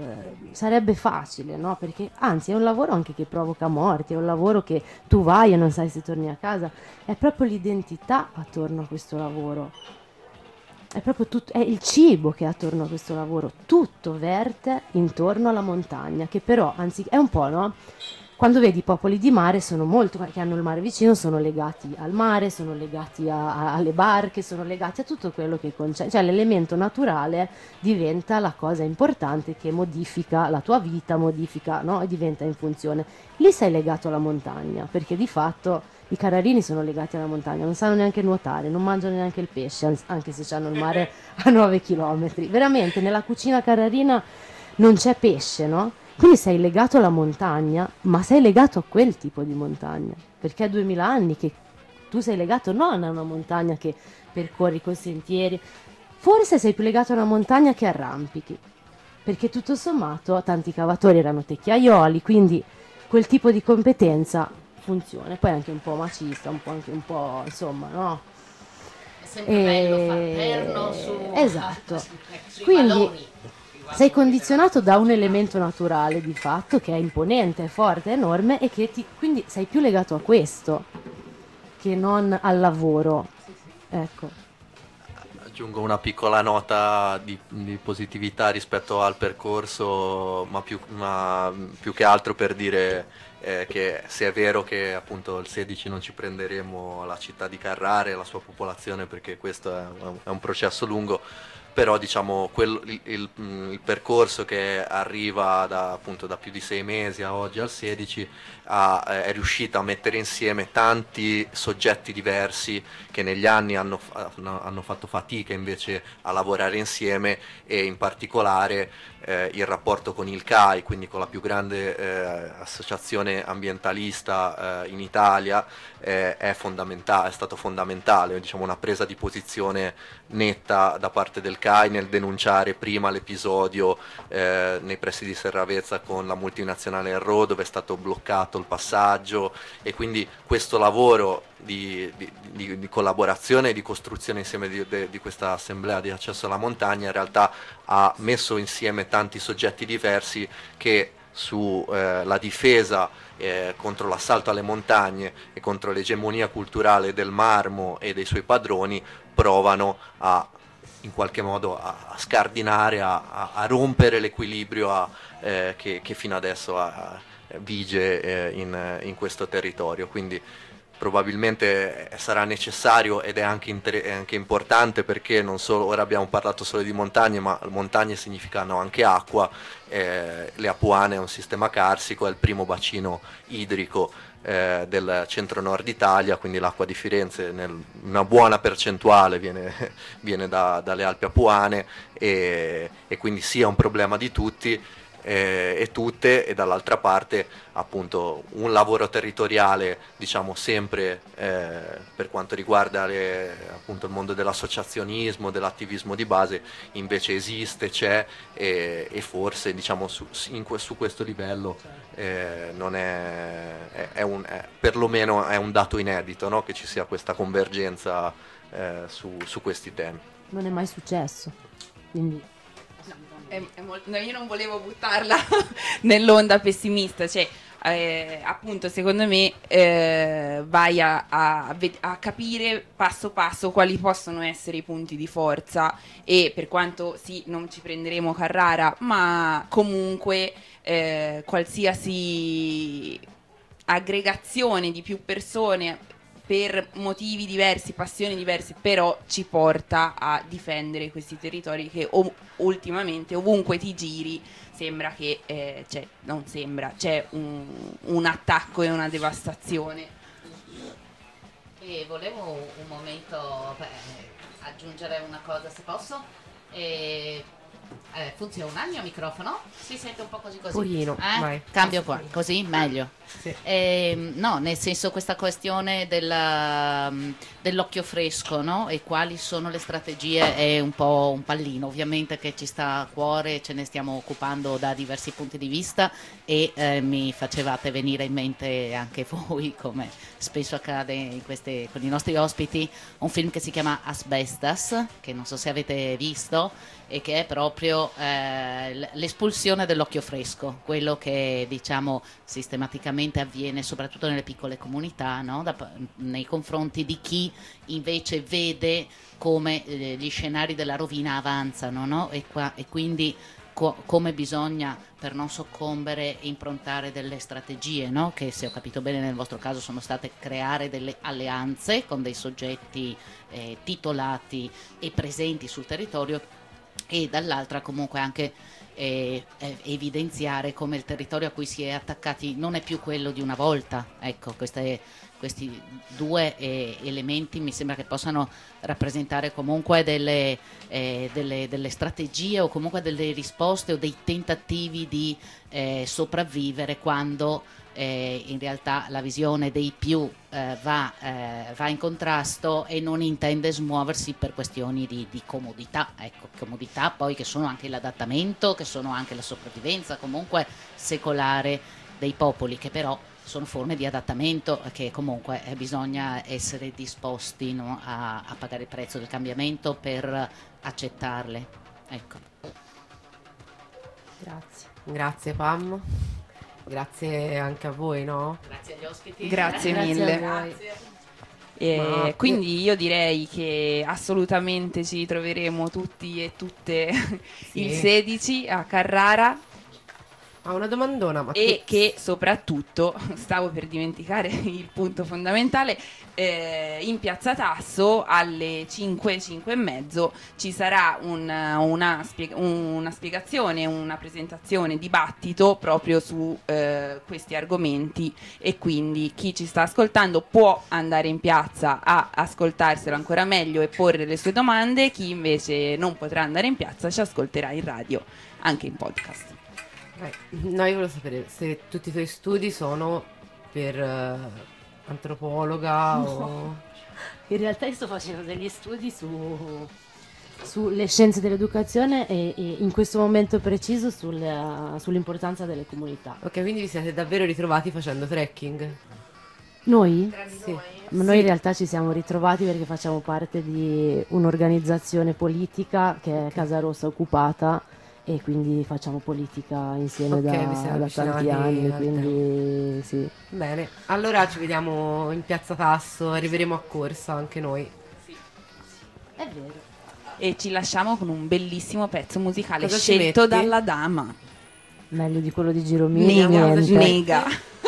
no? Perché anzi è un lavoro anche che provoca morti, è un lavoro che tu vai e non sai se torni a casa, è proprio l'identità attorno a questo lavoro, è proprio è il cibo che è attorno a questo lavoro, tutto verte intorno alla montagna, che però anzi è un po', no? Quando vedi i popoli di mare che hanno il mare vicino, sono legati al mare, sono legati alle barche, sono legati a tutto quello che concerne, cioè l'elemento naturale diventa la cosa importante che modifica la tua vita, modifica, no? E diventa in funzione. Lì sei legato alla montagna, perché di fatto i carrarini sono legati alla montagna, non sanno neanche nuotare, non mangiano neanche il pesce, anche se hanno il mare a 9 chilometri. Veramente nella cucina carrarina non c'è pesce, no? Quindi sei legato alla montagna, ma sei legato a quel tipo di montagna, perché è 2000 anni che tu sei legato non a una montagna che percorri con sentieri, forse sei più legato a una montagna che arrampichi, perché tutto sommato tanti cavatori erano tecchiaioli, quindi quel tipo di competenza funziona. Poi anche un po' macista, anche un po', insomma, no? È sempre bello far perno su... Esatto. sui Quindi valori. sei condizionato da un elemento naturale di fatto che è imponente, è forte, è enorme, e che quindi sei più legato a questo che non al lavoro. Ecco. Aggiungo una piccola nota di positività rispetto al percorso, ma più che altro per dire che se è vero che appunto il 16 non ci prenderemo la città di Carrara e la sua popolazione, perché questo è un processo lungo, però diciamo il percorso che arriva appunto da più di 6 mesi a oggi al 16 è riuscito a mettere insieme tanti soggetti diversi che negli anni hanno fatto fatica invece a lavorare insieme, e in particolare il rapporto con il CAI, quindi con la più grande associazione ambientalista in Italia, è stato fondamentale, diciamo, una presa di posizione netta da parte del CAI nel denunciare prima l'episodio nei pressi di Serravezza con la multinazionale Enro, dove è stato bloccato il passaggio, e quindi questo lavoro di collaborazione e di costruzione insieme di questa assemblea di accesso alla montagna in realtà ha messo insieme tanti soggetti diversi che sulla difesa contro l'assalto alle montagne e contro l'egemonia culturale del marmo e dei suoi padroni provano in qualche modo a scardinare, a rompere l'equilibrio che fino adesso vige in questo territorio. Quindi probabilmente sarà necessario, ed è anche importante, perché non solo, ora abbiamo parlato solo di montagne, ma montagne significano anche acqua. Le Apuane è un sistema carsico, è il primo bacino idrico del centro-nord Italia, quindi l'acqua di Firenze una buona percentuale viene dalle Alpi Apuane, e quindi sia un problema di tutti e tutte, e dall'altra parte appunto un lavoro territoriale, diciamo sempre per quanto riguarda appunto il mondo dell'associazionismo, dell'attivismo di base, invece esiste, c'è, e forse diciamo su questo livello non perlomeno è un dato inedito, no? Che ci sia questa convergenza su questi temi. Non è mai successo, quindi no, io non volevo buttarla nell'onda pessimista, cioè appunto secondo me vai a capire passo passo quali possono essere i punti di forza, e per quanto sì non ci prenderemo Carrara, ma comunque qualsiasi aggregazione di più persone per motivi diversi, passioni diverse, però ci porta a difendere questi territori che ultimamente ovunque ti giri sembra che c'è un attacco e una devastazione. E volevo un momento aggiungere una cosa, se posso. Funziona il mio microfono? Si sente un po' così? Pochino, vai. Cambio qua, così meglio. Sì. No, nel senso, questa questione dell'occhio fresco, no? E quali sono le strategie è un po' un pallino, ovviamente, che ci sta a cuore, ce ne stiamo occupando da diversi punti di vista, e mi facevate venire in mente anche voi, come spesso accade con i nostri ospiti, un film che si chiama Asbestas, che non so se avete visto, e che è proprio l'espulsione dell'occhio fresco, quello che diciamo sistematicamente avviene soprattutto nelle piccole comunità, no? Nei confronti di chi invece vede come gli scenari della rovina avanzano, no? E quindi come bisogna, per non soccombere, improntare delle strategie, no? Che, se ho capito bene, nel vostro caso sono state creare delle alleanze con dei soggetti titolati e presenti sul territorio, e dall'altra comunque anche evidenziare come il territorio a cui si è attaccati non è più quello di una volta. Ecco, questi due elementi mi sembra che possano rappresentare comunque delle strategie, o comunque delle risposte o dei tentativi di sopravvivere quando in realtà la visione dei più va in contrasto e non intende smuoversi per questioni di comodità, ecco, comodità poi che sono anche l'adattamento, che sono anche la sopravvivenza comunque secolare dei popoli, che però sono forme di adattamento che comunque bisogna essere disposti, no, a pagare il prezzo del cambiamento per accettarle. Ecco. Grazie Pam. Grazie anche a voi, no? Grazie agli ospiti. Grazie mille. Grazie. Quindi io direi che assolutamente ci ritroveremo tutti e tutte il 16 a Carrara. una domandona. Ma e che soprattutto, stavo per dimenticare il punto fondamentale, in Piazza Tasso alle 5 e mezzo ci sarà una spiegazione, una presentazione, dibattito proprio su questi argomenti, e quindi chi ci sta ascoltando può andare in piazza a ascoltarselo ancora meglio e porre le sue domande. Chi invece non potrà andare in piazza ci ascolterà in radio, anche in podcast. No, io volevo sapere se tutti i tuoi studi sono per antropologa o... In realtà io sto facendo degli studi sulle scienze dell'educazione e in questo momento preciso sull'importanza delle comunità. Ok, quindi vi siete davvero ritrovati facendo trekking? Noi? Sì. Ma noi in realtà ci siamo ritrovati perché facciamo parte di un'organizzazione politica che è Casa Rossa Occupata, e quindi facciamo politica insieme da tanti anni, quindi sì. Bene, allora ci vediamo in Piazza Tasso, arriveremo a corsa anche noi. Sì. È vero. E ci lasciamo con un bellissimo pezzo musicale Cosa ci scelto metti? dalla dama. Meglio di quello di Giromini. Nega.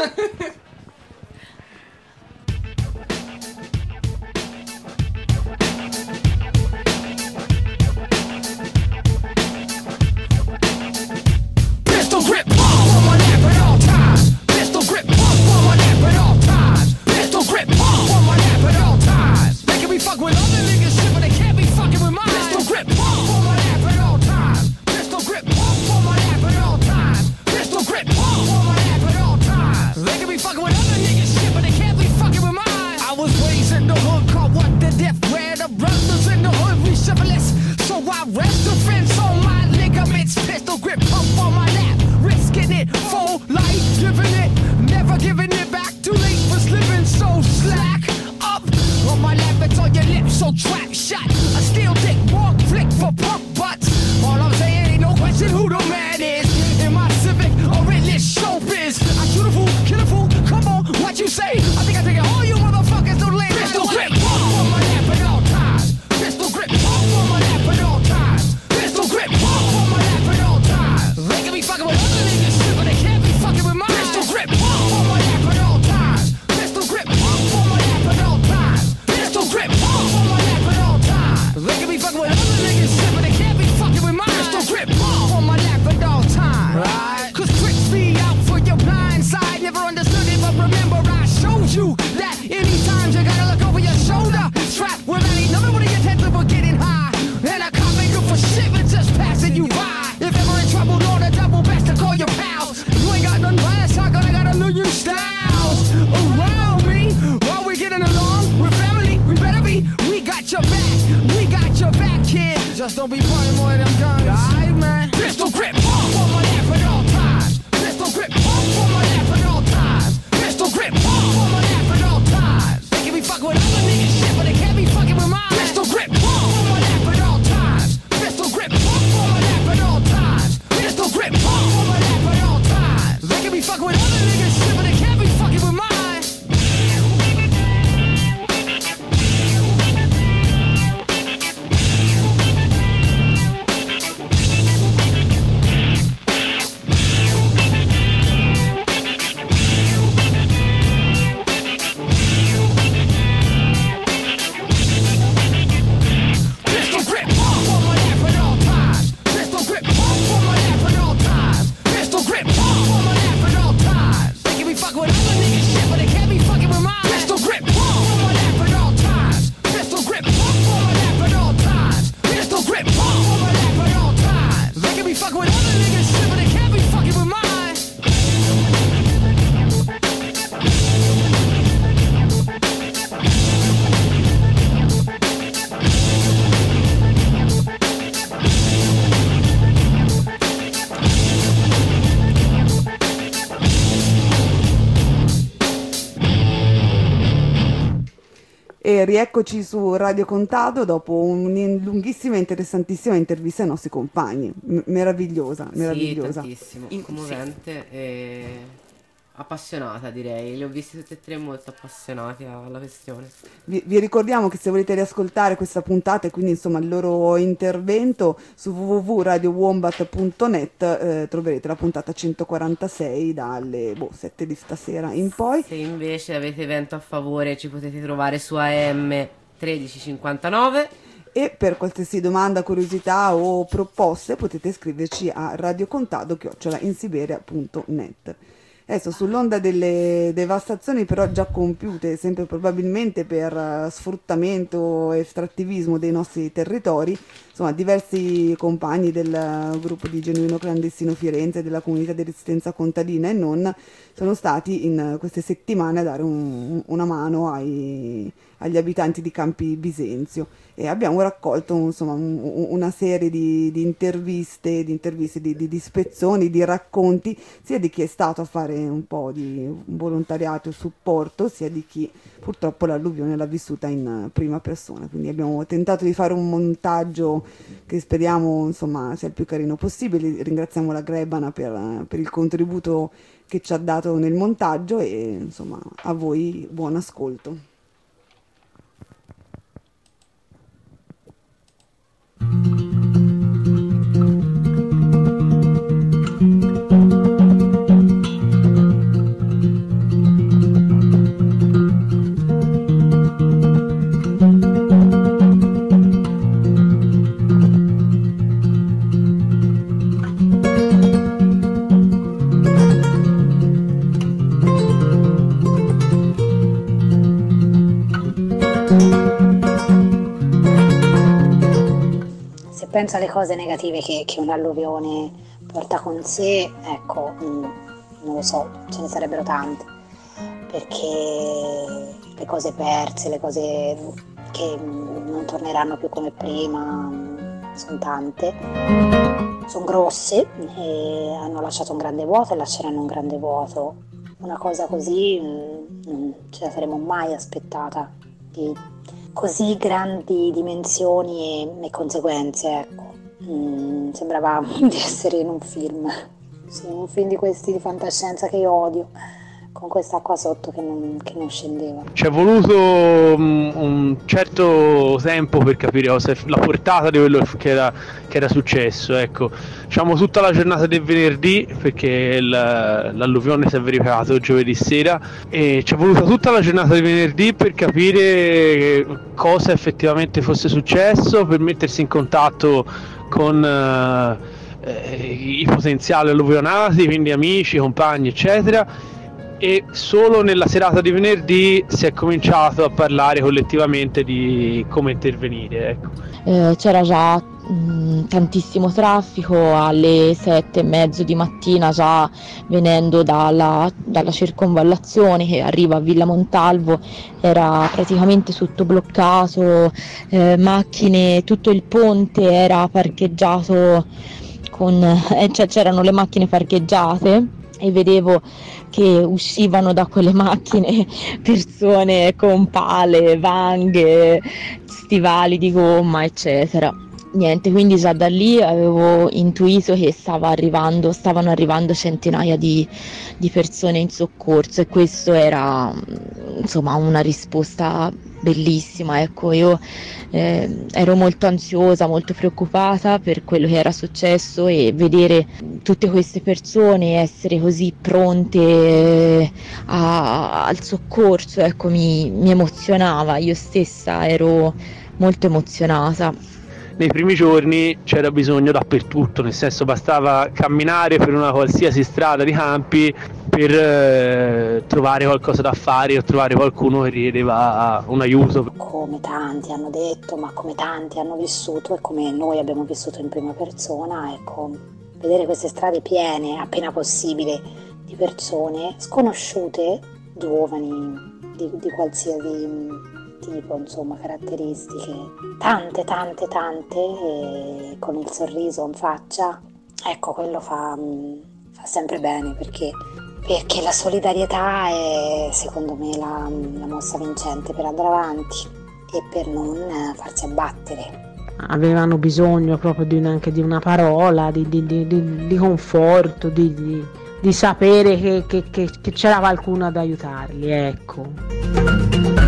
Fuck with other niggas shit, but they can't be fucking with mine. Pistol grip, on my lap at all times. Pistol grip, on my lap at all times. Pistol grip, on my lap at all times. They can be fucking with other niggas shit, but they can't be fucking with mine. I was raised in the hood, called what the death, where the brothers in the hood we chivalrous. So I rest the fence on my ligaments. Pistol grip, pump on my lap, risking it, full life, giving it, never giving it back. Too late for slipping, so slack up. On my lap, it's on your lips, so trap shot. A steel dick, walk flick for pump butts. All I'm saying ain't no question who the man is. In my Civic or in this showbiz, I shoot a fool, kill a fool, come on, what you say? I think I take it all you motherfuckers don't lay. Pistol grip, on my lap at all times. Pistol grip, on my lap at all times. Pistol grip, on my lap at all times. They can be fucking with other niggas shit, but they can't be fucking with mine. Pistol grip, on my lap at all times. Pistol grip, on my lap at all times. Pistol grip, on my lap at all times. They can be fucking with other niggas shit, but they can't be fucking with mine. Pistol grip, on my lap at all times. Right? Cause tricks be out for your blind side. Never understood it, but remember I showed you that anytime you gotta look over your shoulder. Strap where that ain't nothing but your head for getting high. And a cop ain't good for shit, but just passing you by. If ever in trouble, know the double best to call your pals. You ain't got none glass talk, I got a million styles around me. While we getting along, we're family, we better be. We got your back, kid. Just don't be pointing more of them guns. Alright, man. Pistol grip, on my lap at all times. Pistol grip, on my lap at all times. Pistol grip, on my lap at all times. They can be fucking with other niggas shit, but they can't be fucking with mine. Pistol grip, on my lap at all times. Pistol grip, on my lap at all times. Pistol grip, on my lap at all times. They can be fucking with other niggas shit, but they can't be fucking with mine. E rieccoci su Radio Contado dopo una lunghissima e interessantissima intervista ai nostri compagni. Meravigliosa. Sì, tantissimo, commovente. E appassionata, direi. Li ho visti tutti e tre molto appassionati alla questione. Vi ricordiamo che se volete riascoltare questa puntata e quindi insomma il loro intervento, su www.radiowombat.net troverete la puntata 146 dalle 7 di stasera in poi. Se invece avete evento a favore ci potete trovare su AM 1359. E per qualsiasi domanda, curiosità o proposte potete scriverci a radiocontado@insiberia.net. Adesso sull'onda delle devastazioni però già compiute, sempre probabilmente per sfruttamento e estrattivismo dei nostri territori, insomma diversi compagni del gruppo di Genuino Clandestino Firenze, della comunità di resistenza contadina e non, sono stati in queste settimane a dare una mano agli abitanti di Campi Bisenzio, e abbiamo raccolto insomma una serie di interviste, di spezzoni, di racconti, sia di chi è stato a fare un po' di volontariato e supporto, sia di chi purtroppo l'alluvione l'ha vissuta in prima persona. Quindi abbiamo tentato di fare un montaggio che speriamo insomma sia il più carino possibile. Ringraziamo la Grebana per il contributo che ci ha dato nel montaggio, e insomma a voi buon ascolto. Penso alle cose negative che un'alluvione porta con sé, ecco, non lo so, ce ne sarebbero tante, perché le cose perse, le cose che non torneranno più come prima, sono tante, sono grosse e hanno lasciato un grande vuoto e lasceranno un grande vuoto. Una cosa così non ce la saremmo mai aspettata, di così grandi dimensioni e conseguenze, ecco. Sembrava di essere in un film, sì, un film di questi di fantascienza che io odio, con quest'acqua sotto che non scendeva. Ci è voluto un certo tempo per capire la portata di quello che era successo, ecco. Diciamo tutta la giornata del venerdì, perché l'alluvione si è verificato giovedì sera, e ci è voluta tutta la giornata di venerdì per capire cosa effettivamente fosse successo, per mettersi in contatto con i potenziali alluvionati, quindi amici, compagni, eccetera. E solo nella serata di venerdì si è cominciato a parlare collettivamente di come intervenire, ecco. C'era già tantissimo traffico alle 7:30 di mattina, già venendo dalla circonvallazione che arriva a Villa Montalvo, era praticamente tutto bloccato, macchine, tutto il ponte era parcheggiato cioè c'erano le macchine parcheggiate, e vedevo che uscivano da quelle macchine persone con pale, vanghe, stivali di gomma, eccetera. Niente, quindi già da lì avevo intuito che stavano arrivando centinaia di persone in soccorso, e questo era insomma una risposta bellissima, ecco. Io ero molto ansiosa, molto preoccupata per quello che era successo, e vedere tutte queste persone essere così pronte al soccorso, ecco, mi emozionava. Io stessa ero molto emozionata. Nei primi giorni c'era bisogno dappertutto, nel senso bastava camminare per una qualsiasi strada di Campi per trovare qualcosa da fare o trovare qualcuno che richiedeva un aiuto. Come tanti hanno detto, ma come tanti hanno vissuto e come noi abbiamo vissuto in prima persona, ecco, vedere queste strade piene appena possibile di persone sconosciute, giovani, di qualsiasi tipo, insomma, caratteristiche, tante, e con il sorriso in faccia, ecco, quello fa sempre bene, perché la solidarietà è, secondo me, la mossa vincente per andare avanti e per non farsi abbattere. Avevano bisogno proprio anche di una parola, di conforto, di di sapere che c'era qualcuno ad aiutarli, ecco.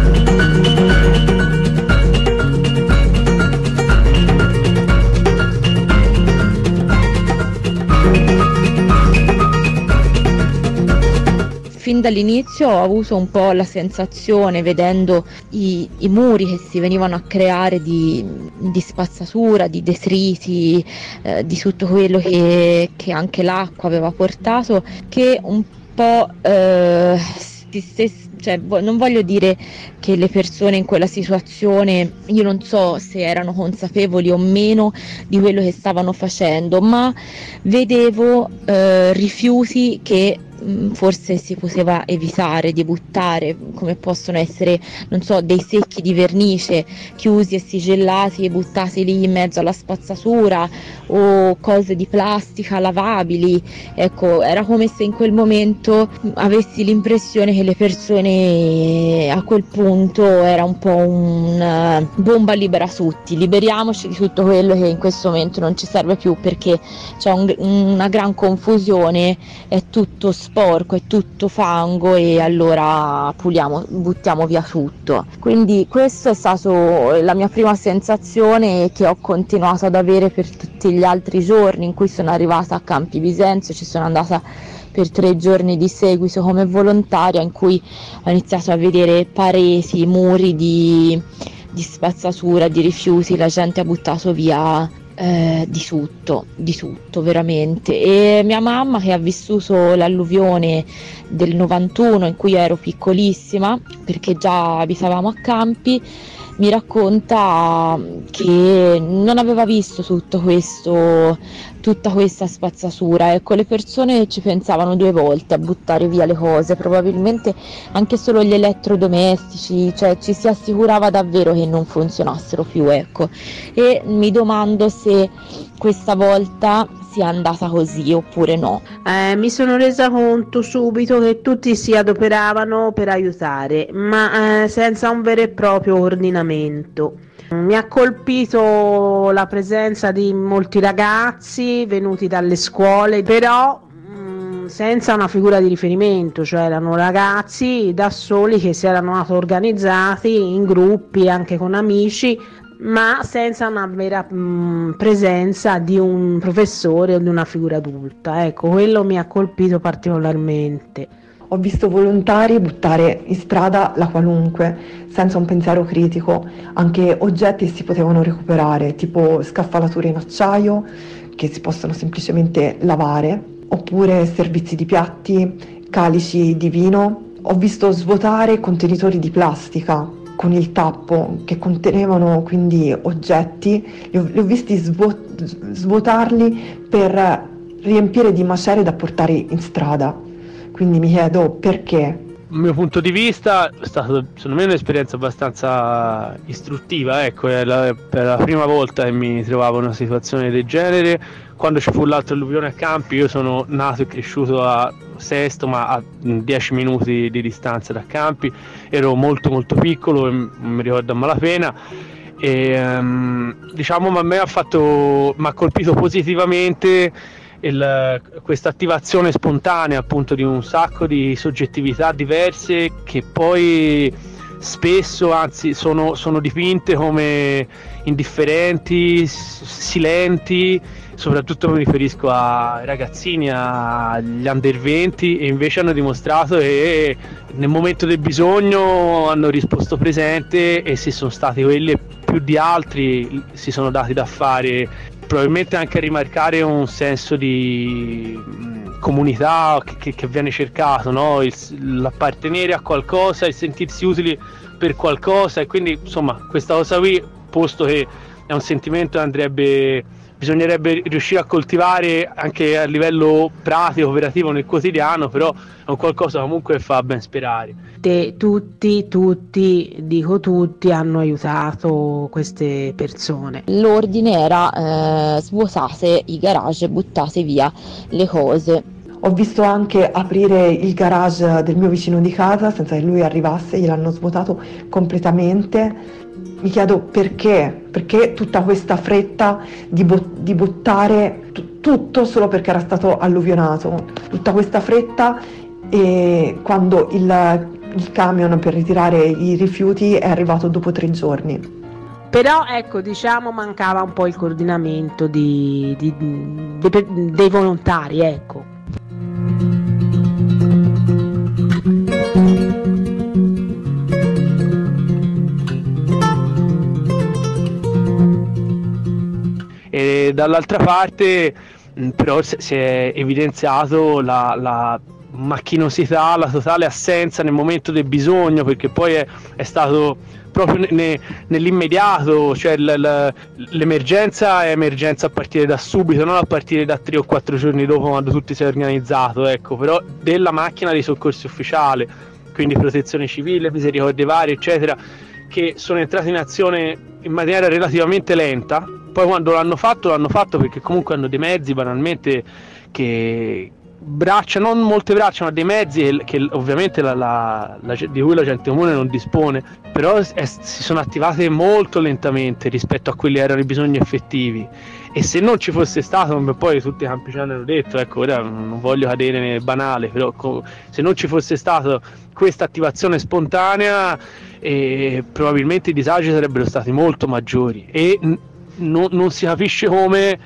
Fin dall'inizio ho avuto un po' la sensazione, vedendo i muri che si venivano a creare di spazzatura, di detriti, di tutto quello che anche l'acqua aveva portato, che un po' non voglio dire che le persone in quella situazione, io non so se erano consapevoli o meno di quello che stavano facendo, ma vedevo rifiuti che forse si poteva evitare di buttare, come possono essere, non so, dei secchi di vernice chiusi e sigillati e buttati lì in mezzo alla spazzatura, o cose di plastica lavabili. Ecco, era come se in quel momento avessi l'impressione che le persone a quel punto era un po' un bomba libera tutti, liberiamoci di tutto quello che in questo momento non ci serve più, perché c'è una gran confusione, è tutto sporco, è tutto fango, e allora puliamo, buttiamo via tutto. Quindi questa è stata la mia prima sensazione, che ho continuato ad avere per tutti gli altri giorni in cui sono arrivata a Campi Bisenzio. Ci sono andata per 3 giorni di seguito come volontaria, in cui ho iniziato a vedere pareti, muri di spazzatura, di rifiuti. La gente ha buttato via di tutto veramente. E mia mamma, che ha vissuto l'alluvione del 91, in cui ero piccolissima perché già abitavamo a Campi, mi racconta che non aveva visto tutta questa spazzatura. Ecco, le persone ci pensavano 2 volte a buttare via le cose, probabilmente anche solo gli elettrodomestici, cioè ci si assicurava davvero che non funzionassero più, ecco. E mi domando se questa volta sia andata così oppure no. Mi sono resa conto subito che tutti si adoperavano per aiutare, ma senza un vero e proprio coordinamento. Mi ha colpito la presenza di molti ragazzi venuti dalle scuole, però senza una figura di riferimento, cioè erano ragazzi da soli che si erano auto-organizzati in gruppi, anche con amici, ma senza una vera presenza di un professore o di una figura adulta. Ecco, quello mi ha colpito particolarmente. Ho visto volontari buttare in strada la qualunque, senza un pensiero critico, anche oggetti che si potevano recuperare, tipo scaffalature in acciaio che si possono semplicemente lavare, oppure servizi di piatti, calici di vino. Ho visto svuotare contenitori di plastica con il tappo che contenevano quindi oggetti, li ho visti svuotarli per riempire di macerie da portare in strada. Quindi mi chiedo perché. Dal mio punto di vista è stata, secondo me, un'esperienza abbastanza istruttiva, ecco. Per la prima volta che mi trovavo in una situazione del genere. Quando ci fu l'altra alluvione a Campi, io sono nato e cresciuto a Sesto, ma a 10 minuti di distanza da Campi. Ero molto molto piccolo e mi ricordo a malapena, e diciamo, ma a me mi ha colpito positivamente questa attivazione spontanea, appunto, di un sacco di soggettività diverse, che poi spesso, anzi, sono dipinte come indifferenti, silenti. Soprattutto mi riferisco ai ragazzini, agli under 20, e invece hanno dimostrato che nel momento del bisogno hanno risposto presente, e se sono stati quelli più di altri si sono dati da fare, probabilmente anche a rimarcare un senso di comunità che viene cercato, no? L'appartenere a qualcosa, il sentirsi utili per qualcosa. E quindi, insomma, questa cosa qui, posto che è un sentimento che bisognerebbe riuscire a coltivare anche a livello pratico, operativo nel quotidiano, però è un qualcosa comunque che fa ben sperare. Tutti hanno aiutato queste persone. L'ordine era svuotate i garage e buttate via le cose. Ho visto anche aprire il garage del mio vicino di casa senza che lui arrivasse, gliel'hanno svuotato completamente. Mi chiedo perché tutta questa fretta di buttare tutto solo perché era stato alluvionato, tutta questa fretta, e quando il camion per ritirare i rifiuti è arrivato dopo 3 giorni. Però ecco, diciamo, mancava un po' il coordinamento dei volontari, ecco. E dall'altra parte però si è evidenziato la macchinosità, la totale assenza nel momento del bisogno, perché poi è stato proprio nell'immediato, cioè l'emergenza è emergenza a partire da subito, non a partire da 3 o 4 giorni dopo, quando tutti si è organizzato, ecco. Però della macchina dei soccorsi ufficiali, quindi protezione civile, misericordie varie, eccetera, che sono entrati in azione in maniera relativamente lenta. Poi quando l'hanno fatto perché comunque hanno dei mezzi, banalmente, che braccia, non molte braccia, ma dei mezzi che ovviamente di cui la gente comune non dispone, però si sono attivate molto lentamente rispetto a quelli che erano i bisogni effettivi. E se non ci fosse stato, come poi tutti i campiciani hanno detto, ecco, ora non voglio cadere nel banale, però se non ci fosse stata questa attivazione spontanea, probabilmente i disagi sarebbero stati molto maggiori, e non si capisce come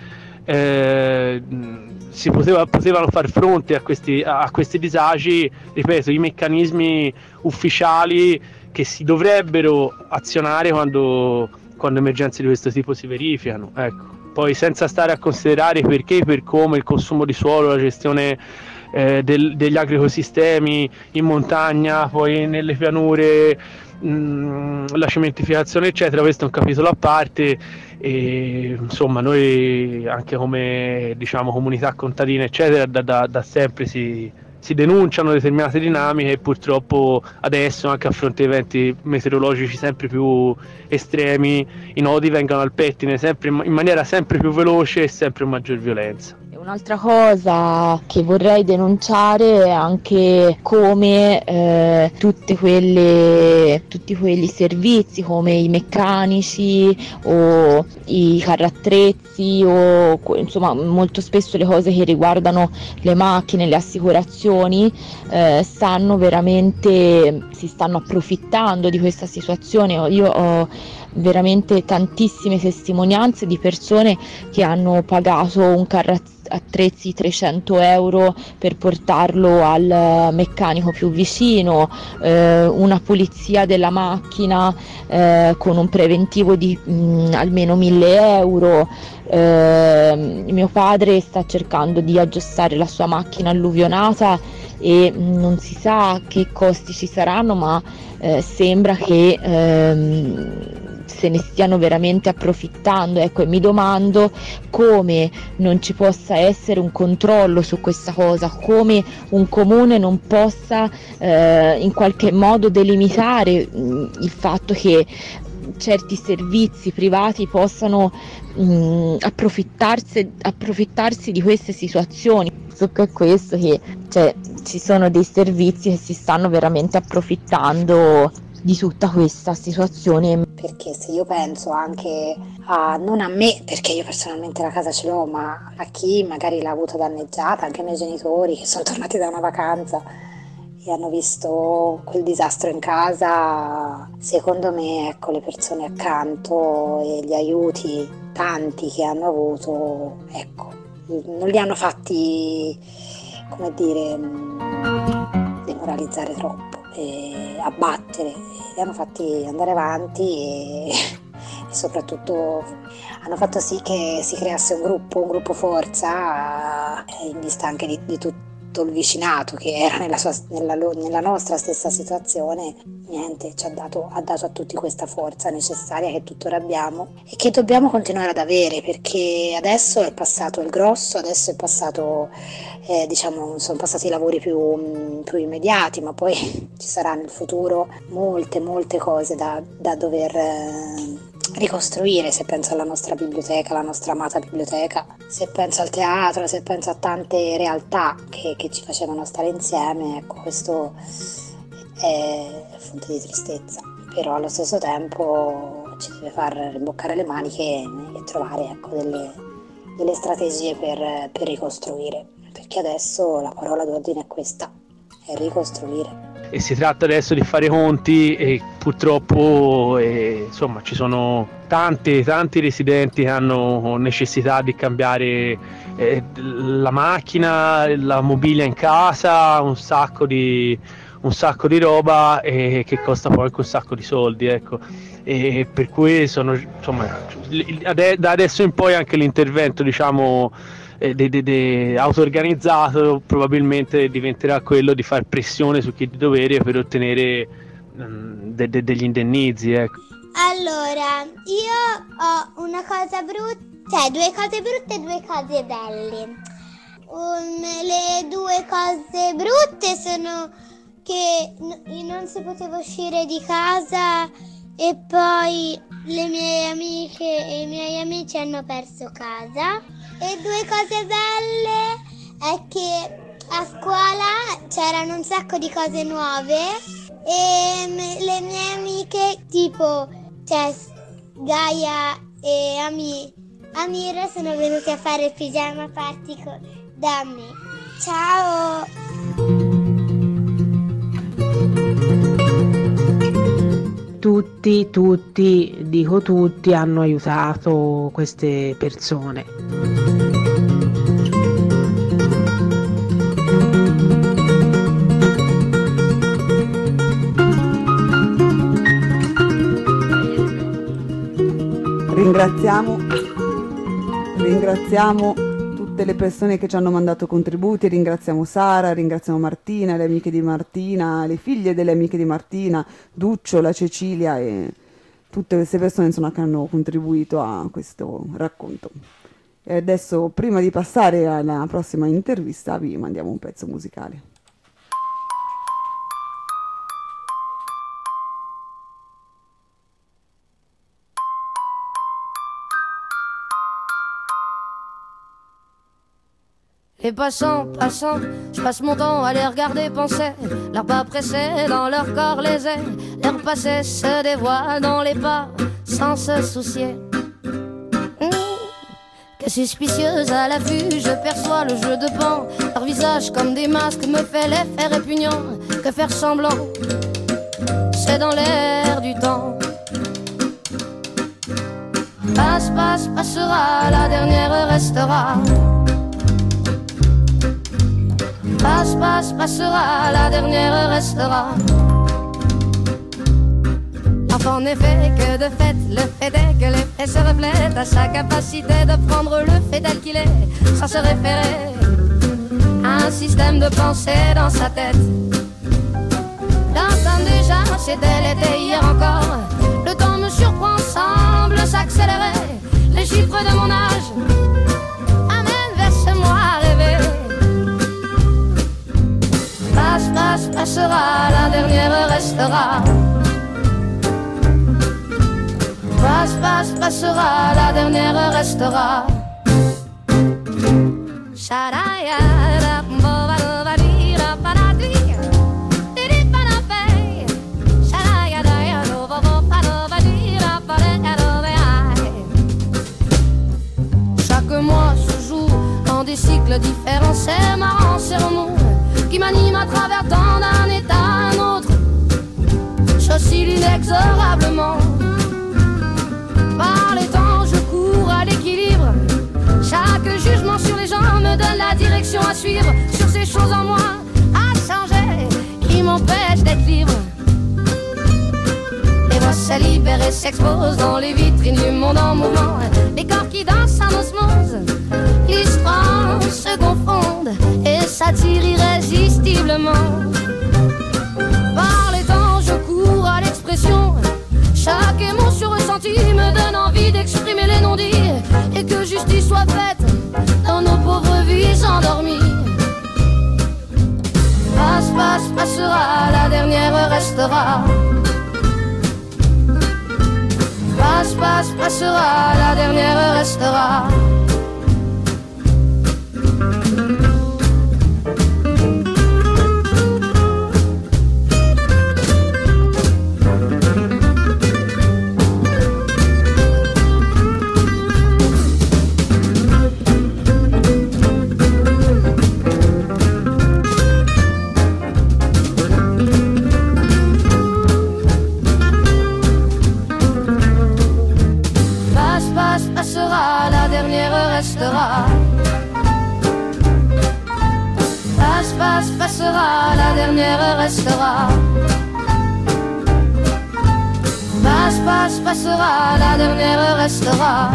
si potevano far fronte a questi disagi, ripeto, i meccanismi ufficiali che si dovrebbero azionare quando emergenze di questo tipo si verificano, ecco. Poi senza stare a considerare perché, per come, il consumo di suolo, la gestione degli agroecosistemi in montagna, poi nelle pianure, la cementificazione, eccetera. Questo è un capitolo a parte, e insomma noi anche come, diciamo, comunità contadina, eccetera, da sempre si denunciano determinate dinamiche, e purtroppo adesso, anche a fronte di eventi meteorologici sempre più estremi, i nodi vengono al pettine in maniera sempre più veloce e sempre maggior violenza. Un'altra cosa che vorrei denunciare è anche come tutti quegli servizi come i meccanici o i carrattrezzi o insomma molto spesso le cose che riguardano le macchine, le assicurazioni, si stanno approfittando di questa situazione. Io ho veramente tantissime testimonianze di persone che hanno pagato un attrezzi 300 euro per portarlo al meccanico più vicino, una pulizia della macchina con un preventivo di almeno 1.000 euro. Mio padre sta cercando di aggiustare la sua macchina alluvionata e non si sa che costi ci saranno, ma sembra che se ne stiano veramente approfittando, ecco. E mi domando come non ci possa essere un controllo su questa cosa, come un comune non possa in qualche modo delimitare il fatto che certi servizi privati possano approfittarsi di queste situazioni. È questo che ci sono dei servizi che si stanno veramente approfittando di tutta questa situazione. Perché se io penso anche non a me, perché io personalmente la casa ce l'ho, ma a chi magari l'ha avuta danneggiata, anche ai miei genitori che sono tornati da una vacanza e hanno visto quel disastro in casa, secondo me, ecco, le persone accanto e gli aiuti tanti che hanno avuto, ecco, non li hanno fatti, come dire, demoralizzare troppo, abbattere, li hanno fatti andare avanti e soprattutto hanno fatto sì che si creasse un gruppo forza, in vista anche di tutto il vicinato che era nella nostra stessa situazione. Niente, ha dato a tutti questa forza necessaria che tuttora abbiamo e che dobbiamo continuare ad avere, perché adesso è passato il grosso, adesso è passato, diciamo, sono passati i lavori più immediati, ma poi ci sarà nel futuro molte cose da dover ricostruire, se penso alla nostra biblioteca, alla nostra amata biblioteca, se penso al teatro, se penso a tante realtà che ci facevano stare insieme, ecco, questo è fonte di tristezza, però allo stesso tempo ci deve far rimboccare le maniche e trovare, ecco, delle strategie per ricostruire, perché adesso la parola d'ordine è questa, è ricostruire. E si tratta adesso di fare i conti e purtroppo insomma ci sono tanti residenti che hanno necessità di cambiare la macchina, la mobilia in casa, un sacco di roba che costa poi anche un sacco di soldi, ecco. E per cui sono, insomma, da adesso in poi anche l'intervento, diciamo, auto-organizzato probabilmente diventerà quello di far pressione su chi di dovere per ottenere degli indennizi, ecco. Allora, io ho una cosa brutta, cioè 2 cose brutte e 2 cose belle. Le 2 cose brutte sono che non si poteva uscire di casa e poi le mie amiche e i miei amici hanno perso casa. E 2 cose belle è che a scuola c'erano un sacco di cose nuove e le mie amiche, tipo Gaia e Amira, sono venute a fare il pigiama party da me. Ciao! Tutti, dico tutti, hanno aiutato queste persone. Ringraziamo tutte le persone che ci hanno mandato contributi, ringraziamo Sara, ringraziamo Martina, le amiche di Martina, le figlie delle amiche di Martina, Duccio, la Cecilia e tutte queste persone, insomma, che hanno contribuito a questo racconto. E adesso, prima di passare alla prossima intervista, vi mandiamo un pezzo musicale. Et passant, je passe mon temps à les regarder penser. Leurs pas pressés dans leur corps lésés. Leur passé se dévoile dans les pas sans se soucier. Que suspicieuse à l'affût, je perçois le jeu de pan. Leur visage comme des masques me fait l'effet répugnant. Que faire semblant, c'est dans l'air du temps. Passe, passera, la dernière restera. Passe, passera, la dernière restera. L'enfant n'est fait que de fait, le fait est que les faits se reflètent à sa capacité de prendre le fait tel qu'il est, sans se référer à un système de pensée dans sa tête. L'entendre déjà, c'était l'été hier encore. Le temps me surprend, semble s'accélérer. Les chiffres de mon âge amènent vers ce moi rêvé. Passe, passera, la dernière restera. Passe, passera, la dernière restera. Chaque mois se joue en des cycles différents. C'est marrant, c'est remous qui m'anime à travers tant d'un état à un autre. J'oscille inexorablement. Par les temps, je cours à l'équilibre. Chaque jugement sur les gens me donne la direction à suivre. Sur ces choses en moi à changer qui m'empêchent d'être libre. Les voix se libèrent et s'exposent dans les vitrines du monde en mouvement. Les corps qui dansent en osmose, l'histoire se confondent et s'attirent irrésistiblement. Par les temps, je cours à l'expression. Chaque émotion ressentie me donne envie d'exprimer les non-dits et que justice soit faite dans nos pauvres vies endormies. Passe, passera, la dernière restera. Passe, passe, passera, la dernière restera. Passera, la dernière restera. Passe, passera, la dernière restera. Passe, passera, la dernière restera.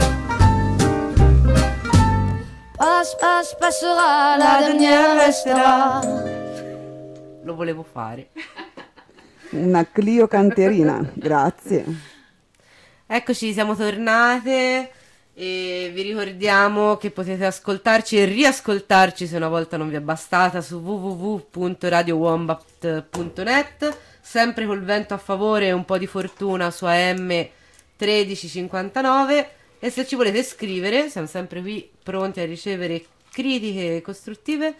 Passe, passera, la dernière restera. Lo volevo fare. Una Clio canterina, grazie. Eccoci, siamo tornate e vi ricordiamo che potete ascoltarci e riascoltarci se una volta non vi è bastata su www.radiowombat.net, sempre col vento a favore e un po' di fortuna su AM 1359, e se ci volete scrivere siamo sempre qui pronti a ricevere critiche costruttive,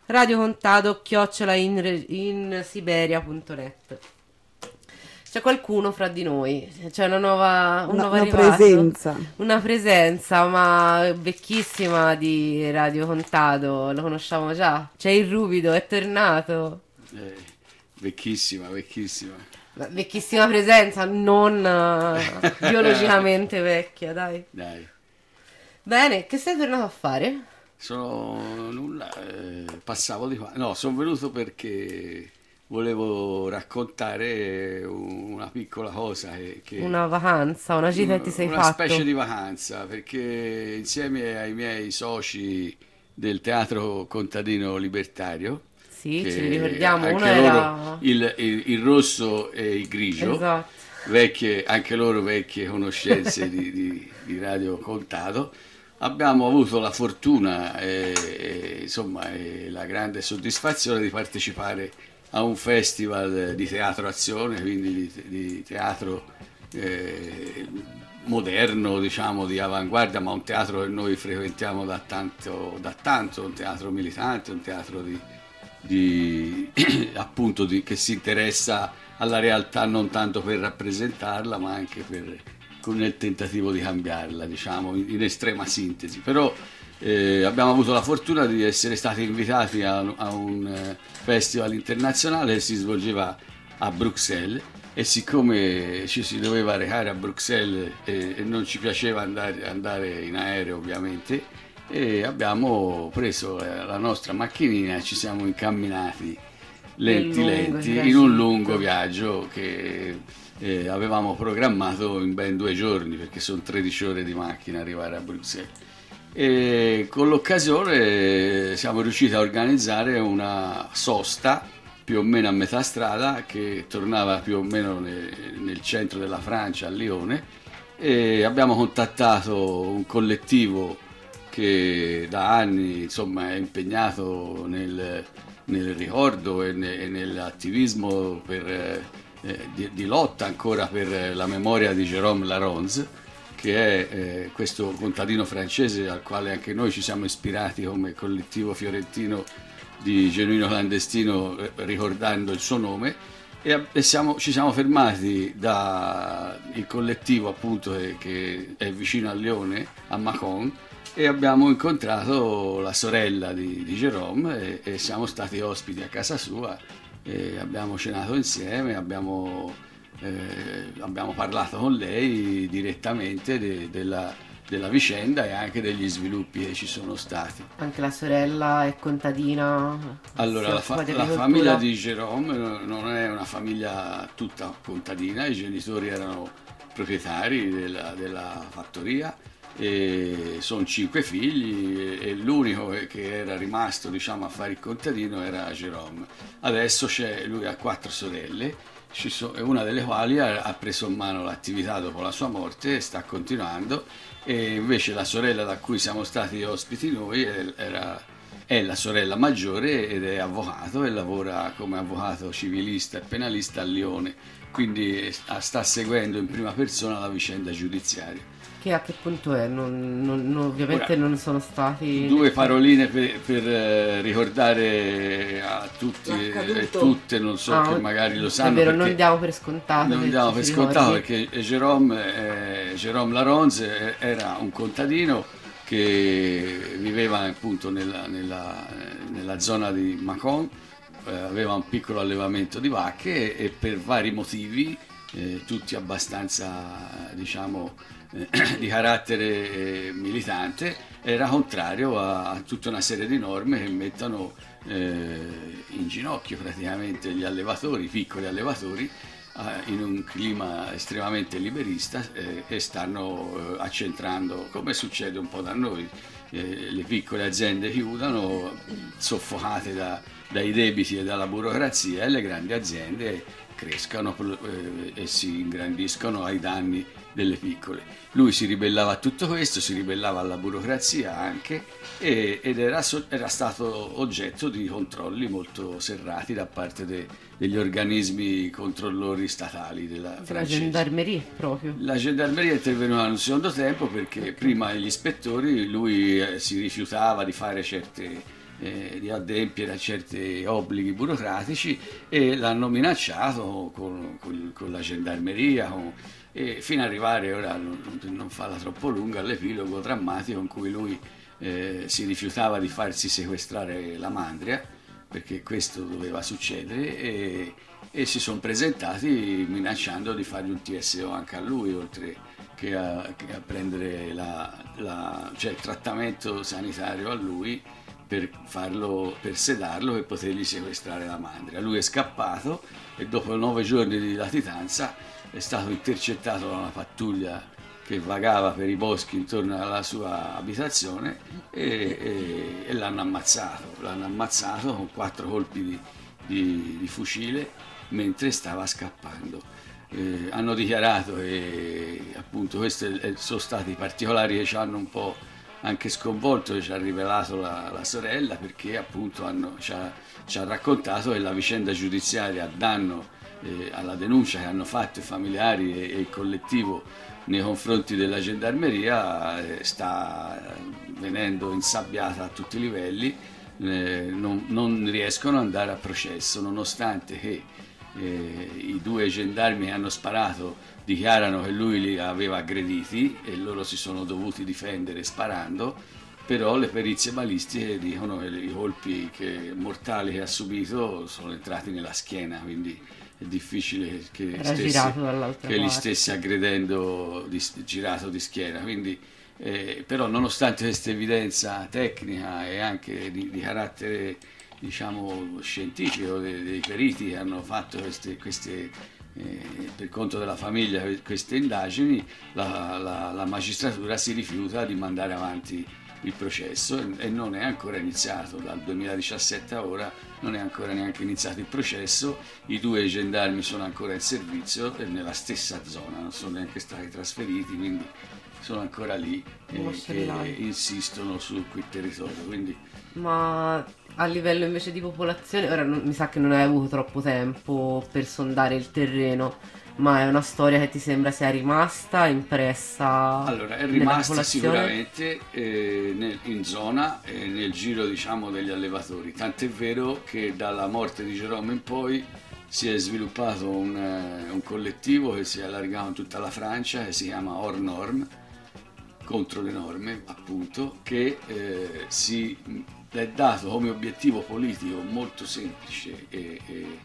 radiocontado@insiberia.net. C'è qualcuno fra di noi, c'è una nuova presenza. Una presenza, ma vecchissima di Radio Contado, lo conosciamo già. C'è il Rubido, è tornato. Vecchissima. Vecchissima presenza, non biologicamente vecchia, dai. Bene, che sei tornato a fare? Sono nulla, passavo di qua. No, sono venuto perché volevo raccontare una piccola cosa che una vacanza, una gita che ti sei fatto. fatto. Una specie di vacanza, perché insieme ai miei soci del Teatro Contadino Libertario, sì, ce li ricordiamo, uno era era il rosso e il grigio, esatto. Anche loro vecchie conoscenze di Radio Contado. Abbiamo avuto la fortuna e la grande soddisfazione di partecipare a un festival di teatro azione, quindi di teatro moderno, diciamo, di avanguardia, ma un teatro che noi frequentiamo da tanto, un teatro militante, un teatro appunto che si interessa alla realtà non tanto per rappresentarla, ma anche con il tentativo di cambiarla, diciamo, in estrema sintesi. Però abbiamo avuto la fortuna di essere stati invitati a un festival internazionale che si svolgeva a Bruxelles, e siccome ci si doveva recare a Bruxelles e non ci piaceva andare in aereo, ovviamente, e abbiamo preso la nostra macchinina e ci siamo incamminati lenti in un lungo viaggio che avevamo programmato in ben 2 giorni, perché sono 13 ore di macchina arrivare a Bruxelles. E con l'occasione siamo riusciti a organizzare una sosta più o meno a metà strada, che tornava più o meno nel centro della Francia, a Lione, e abbiamo contattato un collettivo che da anni, insomma, è impegnato nel ricordo e nell'attivismo di lotta ancora per la memoria di Jérôme Laronze, che è questo contadino francese al quale anche noi ci siamo ispirati come collettivo fiorentino di genuino clandestino, ricordando il suo nome, e ci siamo fermati il collettivo, appunto, che è vicino a Lione, a Mâcon, e abbiamo incontrato la sorella di Jérôme e siamo stati ospiti a casa sua e abbiamo cenato insieme, abbiamo parlato con lei direttamente della vicenda e anche degli sviluppi che ci sono stati. Anche la sorella è contadina? Allora, la famiglia di Jérôme non è una famiglia tutta contadina, i genitori erano proprietari della fattoria e sono 5 figli e l'unico che era rimasto, diciamo, a fare il contadino era Jérôme. Adesso lui ha 4 sorelle, una delle quali ha preso in mano l'attività dopo la sua morte e sta continuando, e invece la sorella da cui siamo stati ospiti noi è la sorella maggiore ed è avvocato e lavora come avvocato civilista e penalista a Lione. quindi sta seguendo in prima persona la vicenda giudiziaria. Che a che punto è? Ovviamente Ora, non sono stati... Due paroline per ricordare a tutti e tutte, non so che magari lo sanno. È vero, non diamo per scontato. Non diamo per scontato perché Jérôme Laronze era un contadino che viveva appunto nella zona di Mâcon, aveva un piccolo allevamento di vacche e per vari motivi, tutti abbastanza diciamo di carattere militante, era contrario a tutta una serie di norme che mettono in ginocchio praticamente gli allevatori, i piccoli allevatori, in un clima estremamente liberista, e stanno accentrando, come succede un po' da noi, le piccole aziende chiudono soffocate dai debiti e dalla burocrazia, e le grandi aziende crescano e si ingrandiscono ai danni delle piccole. Lui si ribellava a tutto questo, si ribellava alla burocrazia anche, ed era stato oggetto di controlli molto serrati da parte degli organismi controllori statali della francese. La gendarmeria proprio. La gendarmeria è intervenuta in un secondo tempo perché prima gli ispettori, lui si rifiutava di fare di adempiere a certi obblighi burocratici, e l'hanno minacciato con la gendarmeria, e fino ad arrivare, ora non farla troppo lunga, all'epilogo drammatico in cui lui si rifiutava di farsi sequestrare la mandria, perché questo doveva succedere, e si sono presentati minacciando di fargli un TSO anche a lui, oltre che a prendere cioè il trattamento sanitario a lui per sedarlo e potergli sequestrare la mandria. Lui è scappato e dopo 9 giorni di latitanza è stato intercettato da una pattuglia che vagava per i boschi intorno alla sua abitazione, e l'hanno ammazzato con 4 colpi di fucile mentre stava scappando. Hanno dichiarato, e appunto questi sono stati i particolari che ci hanno un po' anche sconvolto, che ci ha rivelato la sorella, perché appunto ci ha raccontato che la vicenda giudiziaria a danno, alla denuncia che hanno fatto i familiari e il collettivo nei confronti della gendarmeria, sta venendo insabbiata a tutti i livelli, non riescono ad andare a processo, nonostante che i 2 gendarmi che hanno sparato dichiarano che lui li aveva aggrediti e loro si sono dovuti difendere sparando, però le perizie balistiche dicono che i colpi mortali che ha subito sono entrati nella schiena, quindi è difficile che li stesse aggredendo girato di schiena. Quindi, però nonostante questa evidenza tecnica e anche di carattere diciamo scientifico dei periti che hanno fatto queste per conto della famiglia queste indagini, la magistratura si rifiuta di mandare avanti il processo, e non è ancora iniziato. Dal 2017 a ora non è ancora neanche iniziato il processo. I 2 gendarmi sono ancora in servizio e nella stessa zona, non sono neanche stati trasferiti, quindi sono ancora lì che insistono su quel territorio. Quindi... Ma a livello invece di popolazione, ora mi sa che non hai avuto troppo tempo per sondare il terreno, ma è una storia che ti sembra sia rimasta impressa? Allora, è rimasta sicuramente in zona, nel giro diciamo degli allevatori, tant'è vero che dalla morte di Jérôme in poi si è sviluppato un collettivo che si è allargato in tutta la Francia, che si chiama Hors Normes, contro le norme appunto, che si è dato come obiettivo politico molto semplice e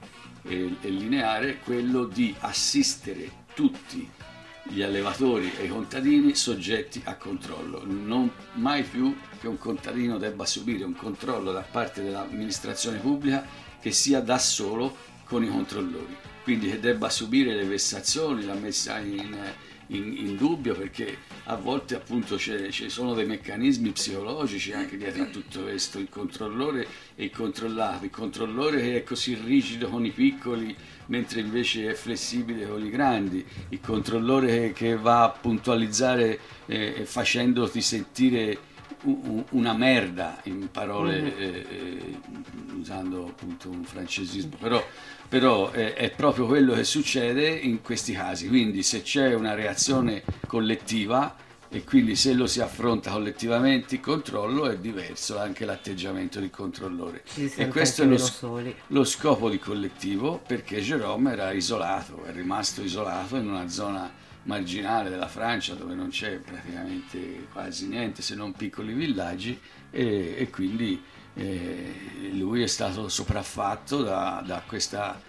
lineare quello di assistere tutti gli allevatori e i contadini soggetti a controllo. Non mai più che un contadino debba subire un controllo da parte dell'amministrazione pubblica che sia da solo con i controllori, quindi che debba subire le vessazioni, la messa in dubbio, perché a volte appunto ci sono dei meccanismi psicologici anche dietro a tutto questo, il controllore e il controllato, il controllore che è così rigido con i piccoli mentre invece è flessibile con i grandi, il controllore che va a puntualizzare facendoti sentire una merda, in parole usando appunto un francesismo, però è proprio quello che succede in questi casi. Quindi se c'è una reazione collettiva e quindi se lo si affronta collettivamente il controllo, è diverso anche l'atteggiamento del controllore. E questo è lo scopo di collettivo, perché Jérôme era isolato, è rimasto isolato in una zona marginale della Francia dove non c'è praticamente quasi niente se non piccoli villaggi, e quindi lui è stato sopraffatto da questa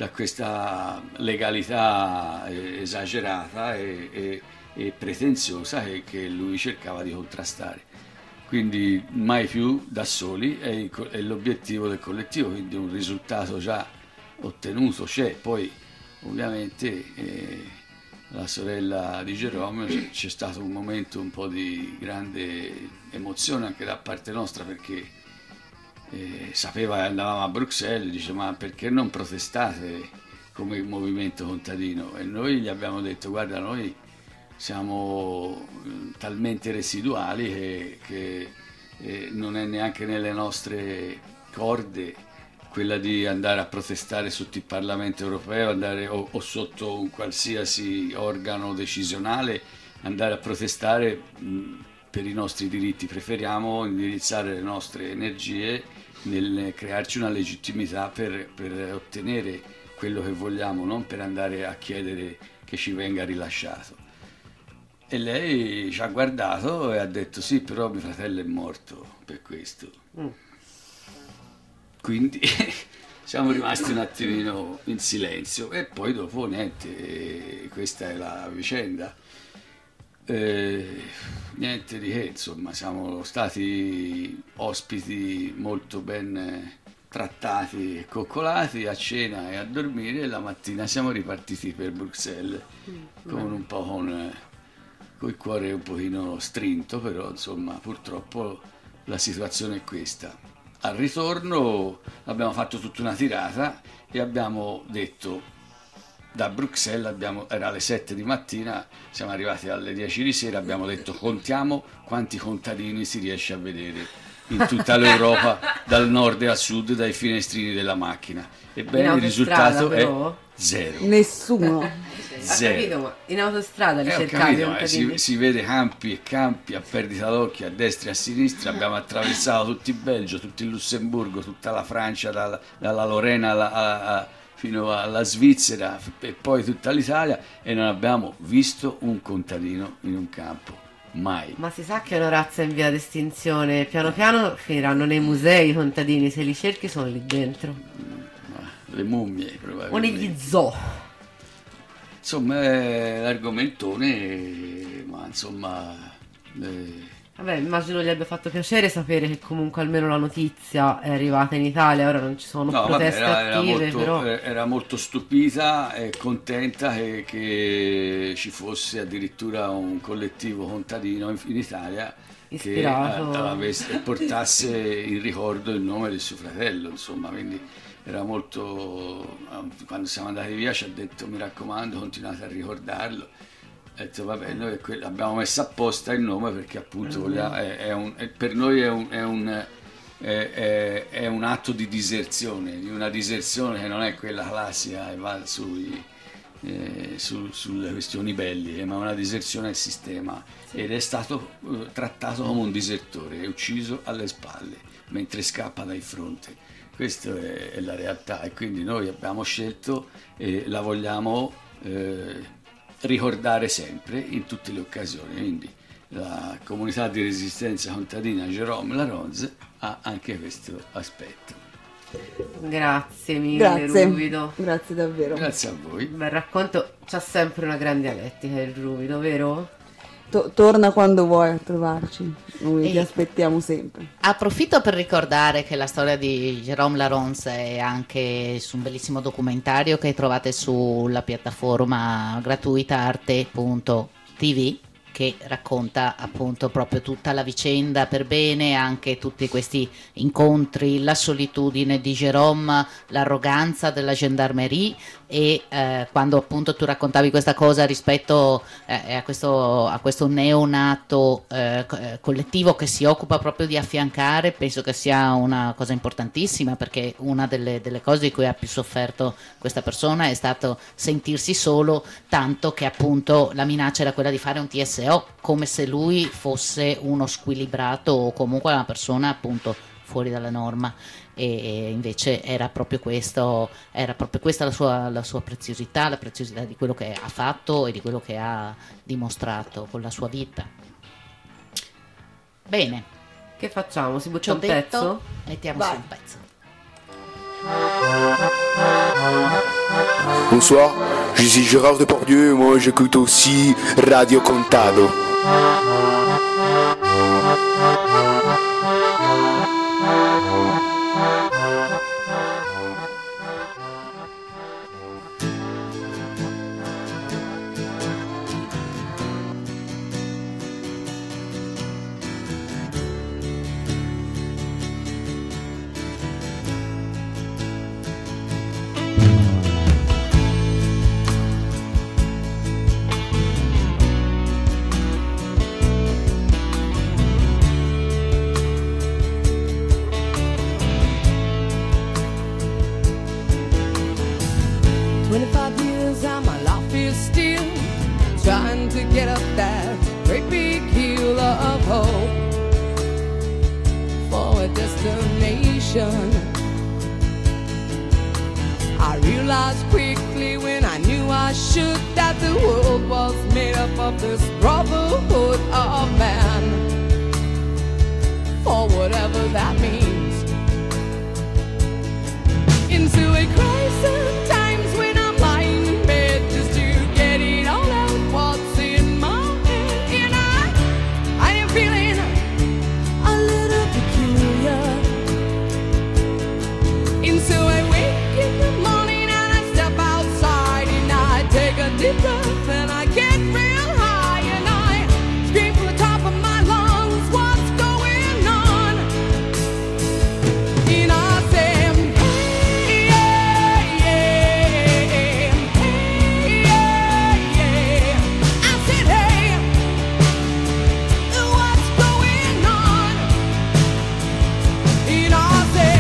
legalità esagerata e pretenziosa che lui cercava di contrastare. Quindi mai più da soli è l'obiettivo del collettivo, quindi un risultato già ottenuto c'è. Poi ovviamente la sorella di Jérôme, c'è stato un momento un po' di grande emozione anche da parte nostra, perché sapeva che andavamo a Bruxelles, dice: ma perché non protestate come movimento contadino? E noi gli abbiamo detto: guarda, noi siamo talmente residuali che non è neanche nelle nostre corde quella di andare a protestare sotto il Parlamento europeo, o sotto un qualsiasi organo decisionale, andare a protestare per i nostri diritti. Preferiamo indirizzare le nostre energie nel crearci una legittimità per ottenere quello che vogliamo, non per andare a chiedere che ci venga rilasciato. E lei ci ha guardato e ha detto: sì, però mio fratello è morto per questo. Quindi siamo rimasti un attimino in silenzio, e poi dopo niente, questa è la vicenda. Niente di che, insomma, siamo stati ospiti molto ben trattati e coccolati a cena e a dormire, e la mattina siamo ripartiti per Bruxelles con il cuore un pochino strinto, però insomma purtroppo la situazione è questa. Al ritorno abbiamo fatto tutta una tirata e abbiamo detto, da Bruxelles era alle 7 di mattina, siamo arrivati alle 10 di sera, abbiamo detto: contiamo quanti contadini si riesce a vedere in tutta l'Europa, dal nord al sud, dai finestrini della macchina. Ebbene, il risultato è zero. Nessuno. Zero. Capito, ma in autostrada li cercavi, si vede campi e campi a perdita d'occhio a destra e a sinistra. Abbiamo attraversato tutto il Belgio, tutto il Lussemburgo, tutta la Francia, dalla Lorena fino alla Svizzera e poi tutta l'Italia, e non abbiamo visto un contadino in un campo. Mai. Ma si sa che è una razza in via d'estinzione, piano piano finiranno nei musei i contadini, se li cerchi sono lì dentro. Le mummie probabilmente. O negli zoo. Insomma, è l'argomentone, ma insomma... Vabbè, immagino gli abbia fatto piacere sapere che comunque almeno la notizia è arrivata in Italia. Ora non ci sono proteste attive, però... Era molto stupita e contenta che ci fosse addirittura un collettivo contadino in Italia ispirato, che portasse in ricordo il nome del suo fratello, insomma, quindi era molto... Quando siamo andati via ci ha detto: mi raccomando, continuate a ricordarlo. Ho detto: vabbè, noi abbiamo messo apposta il nome perché appunto per noi è un atto di diserzione, di una diserzione che non è quella classica che va sulle questioni belliche, ma una diserzione al sistema, ed è stato trattato come un disertore, è ucciso alle spalle mentre scappa dal fronte. Questa è la realtà, e quindi noi abbiamo scelto e la vogliamo ricordare sempre in tutte le occasioni. Quindi la comunità di resistenza contadina Jérôme Larose ha anche questo aspetto. Grazie mille, Ruvido. Grazie davvero. Grazie a voi. Bel racconto, c'ha sempre una gran dialettica il Ruvido, vero? Torna quando vuoi a trovarci, noi ti aspettiamo sempre. Approfitto per ricordare che la storia di Jérôme Larose è anche su un bellissimo documentario che trovate sulla piattaforma gratuita arte.tv, che racconta appunto proprio tutta la vicenda per bene, anche tutti questi incontri, la solitudine di Jérôme, l'arroganza della gendarmerie e quando appunto tu raccontavi questa cosa rispetto a questo neonato collettivo che si occupa proprio di affiancare, penso che sia una cosa importantissima, perché una delle cose di cui ha più sofferto questa persona è stato sentirsi solo, tanto che appunto la minaccia era quella di fare un TSO, come se lui fosse uno squilibrato o comunque una persona appunto fuori dalla norma, e invece era proprio questa la sua preziosità, la preziosità di quello che ha fatto e di quello che ha dimostrato con la sua vita. Bene, che facciamo? Si butta un pezzo? Mettiamo su un pezzo. Bonsoir, je suis Gérard Depardieu et moi j'écoute aussi Radio Contado. I realized quickly when I knew I should that the world was made up of this brotherhood of man, for whatever that means. Into a crisis times when I'm lying in bed just to get it all out what's in my head, and I am feeling a little peculiar. And so I wake in the morning and I step outside and I take a deep breath and I get real high and I scream from the top of my lungs, what's going on? And I say, hey, yeah, yeah, hey, yeah, yeah. I said, hey, what's going on? And I say,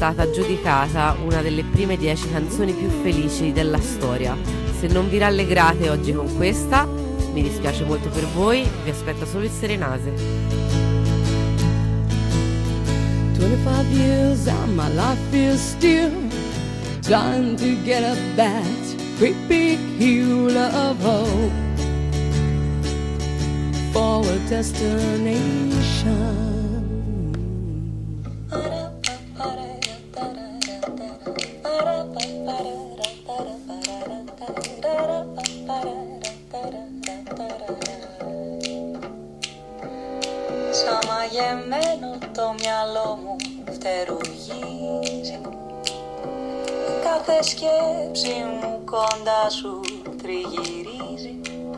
stata giudicata una delle prime 10 canzoni più felici della storia. Se non vi rallegrate oggi con questa, mi dispiace molto per voi, vi aspetta solo il Serenase. 25 years and my life is still trying to get up that great big hill of hope for a destination. Σαν μαγεμένο το μυαλό μου φτερουγίζει, κάθε σκέψη μου κοντά σου τριγυρίζει.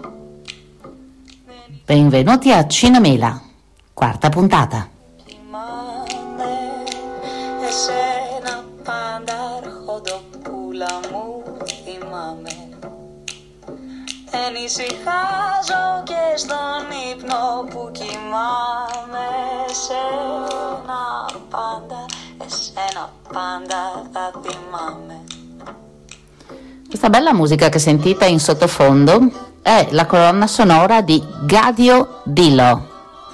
Benvenuti a Cinemela, quarta puntata. Κοιμάμαι εσένα πάντα αρχοντοπούλα μου θυμάμαι. Ενησυχάζω και στον ύπνο που κοιμάμαι εσένα πάντα θα θυμάμαι. Questa bella musica che sentite in sottofondo è la colonna sonora di Gadio Dillo.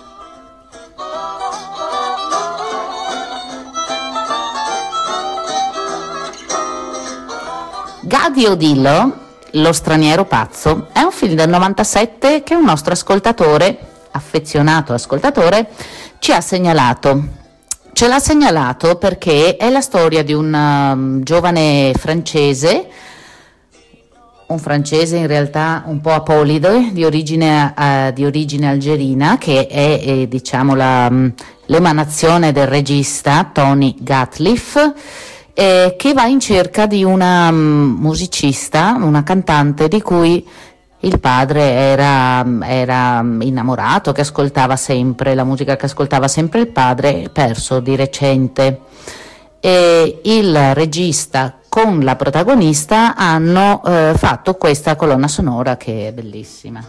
Gadio Dillo, Lo straniero pazzo, è un film del 97 che un nostro ascoltatore, affezionato ascoltatore, ci ha segnalato. Ce l'ha segnalato perché è la storia di un giovane francese, un francese in realtà un po' apolide, di origine algerina, che è diciamo l'emanazione del regista Tony Gatliff, che va in cerca di una musicista, una cantante di cui il padre era innamorato, che ascoltava sempre la musica che ascoltava sempre il padre, perso di recente. E il regista con la protagonista hanno fatto questa colonna sonora che è bellissima.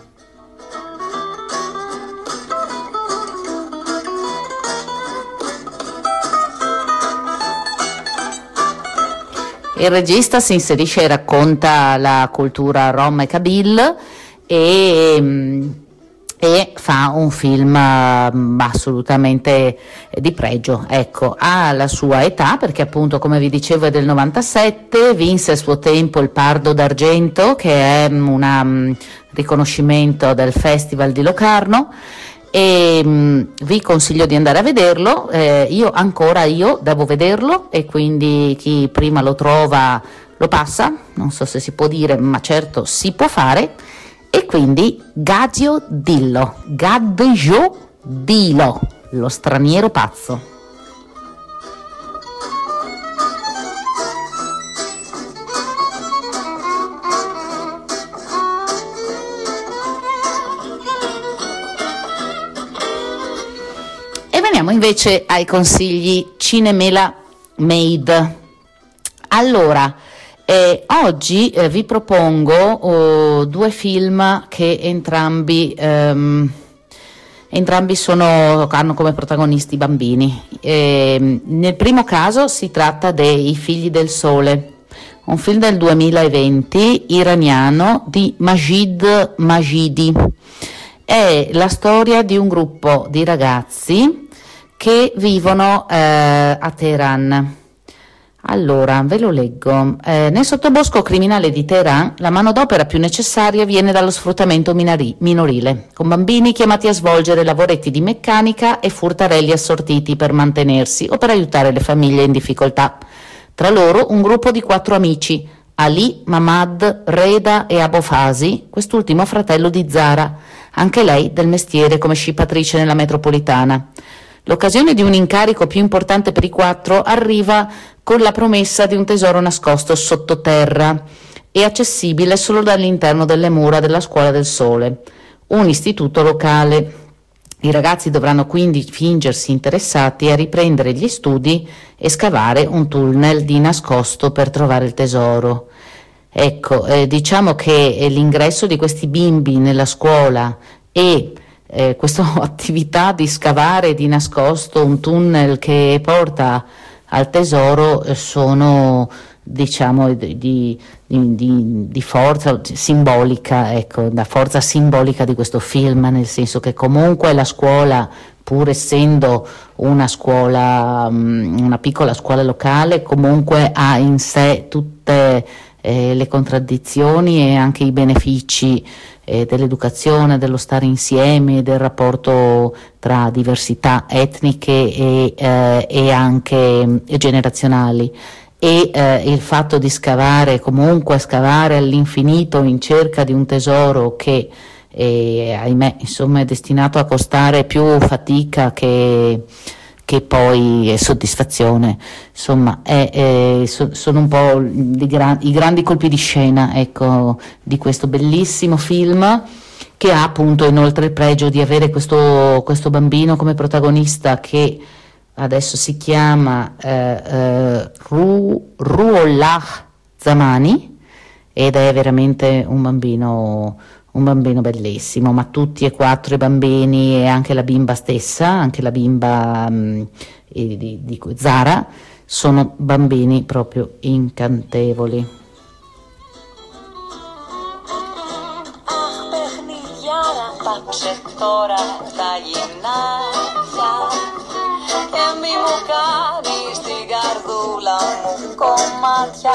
Il regista si inserisce e racconta la cultura rom e kabyle e fa un film assolutamente di pregio, ecco, ha la sua età perché appunto, come vi dicevo, è del 97, vinse a suo tempo il Pardo d'Argento, che è un riconoscimento del Festival di Locarno, e vi consiglio di andare a vederlo. Io devo vederlo, e quindi chi prima lo trova lo passa, non so se si può dire, ma certo si può fare. E quindi Gadio Dillo, Lo straniero pazzo. E veniamo invece ai consigli Cinemela Made. Allora, oggi vi propongo due film che entrambi hanno come protagonisti bambini. Nel primo caso si tratta dei Figli del Sole, un film del 2020 iraniano di Majid Majidi. È la storia di un gruppo di ragazzi che vivono a Teheran. Allora, ve lo leggo. Nel sottobosco criminale di Teheran, la manodopera più necessaria viene dallo sfruttamento minorile, con bambini chiamati a svolgere lavoretti di meccanica e furtarelli assortiti per mantenersi o per aiutare le famiglie in difficoltà. Tra loro un gruppo di 4 amici, Ali, Mamad, Reda e Abofasi, quest'ultimo fratello di Zara, anche lei del mestiere come scipatrice nella metropolitana. L'occasione di un incarico più importante per i 4 arriva con la promessa di un tesoro nascosto sottoterra e accessibile solo dall'interno delle mura della Scuola del Sole, un istituto locale. I ragazzi dovranno quindi fingersi interessati a riprendere gli studi e scavare un tunnel di nascosto per trovare il tesoro. Ecco, diciamo che l'ingresso di questi bimbi nella scuola e questa attività di scavare di nascosto un tunnel che porta al tesoro sono, diciamo, di forza simbolica, ecco, la forza simbolica di questo film, nel senso che comunque la scuola, pur essendo una scuola, una piccola scuola locale, comunque ha in sé tutte le contraddizioni e anche i benefici dell'educazione, dello stare insieme, del rapporto tra diversità etniche e anche generazionali. E il fatto di scavare all'infinito in cerca di un tesoro che ahimè, insomma, è destinato a costare più fatica che poi soddisfazione, insomma, sono un po' i grandi colpi di scena, ecco, di questo bellissimo film, che ha appunto inoltre il pregio di avere questo bambino come protagonista, che adesso si chiama Ruhollah Zamani, ed è veramente un bambino bellissimo, ma tutti e 4 i bambini e anche la bimba stessa, anche la bimba di Zara, sono bambini proprio incantevoli. Πάψε τώρα τα γυμνάσια και μη μου κάνεις την καρδούλα μου κομμάτια.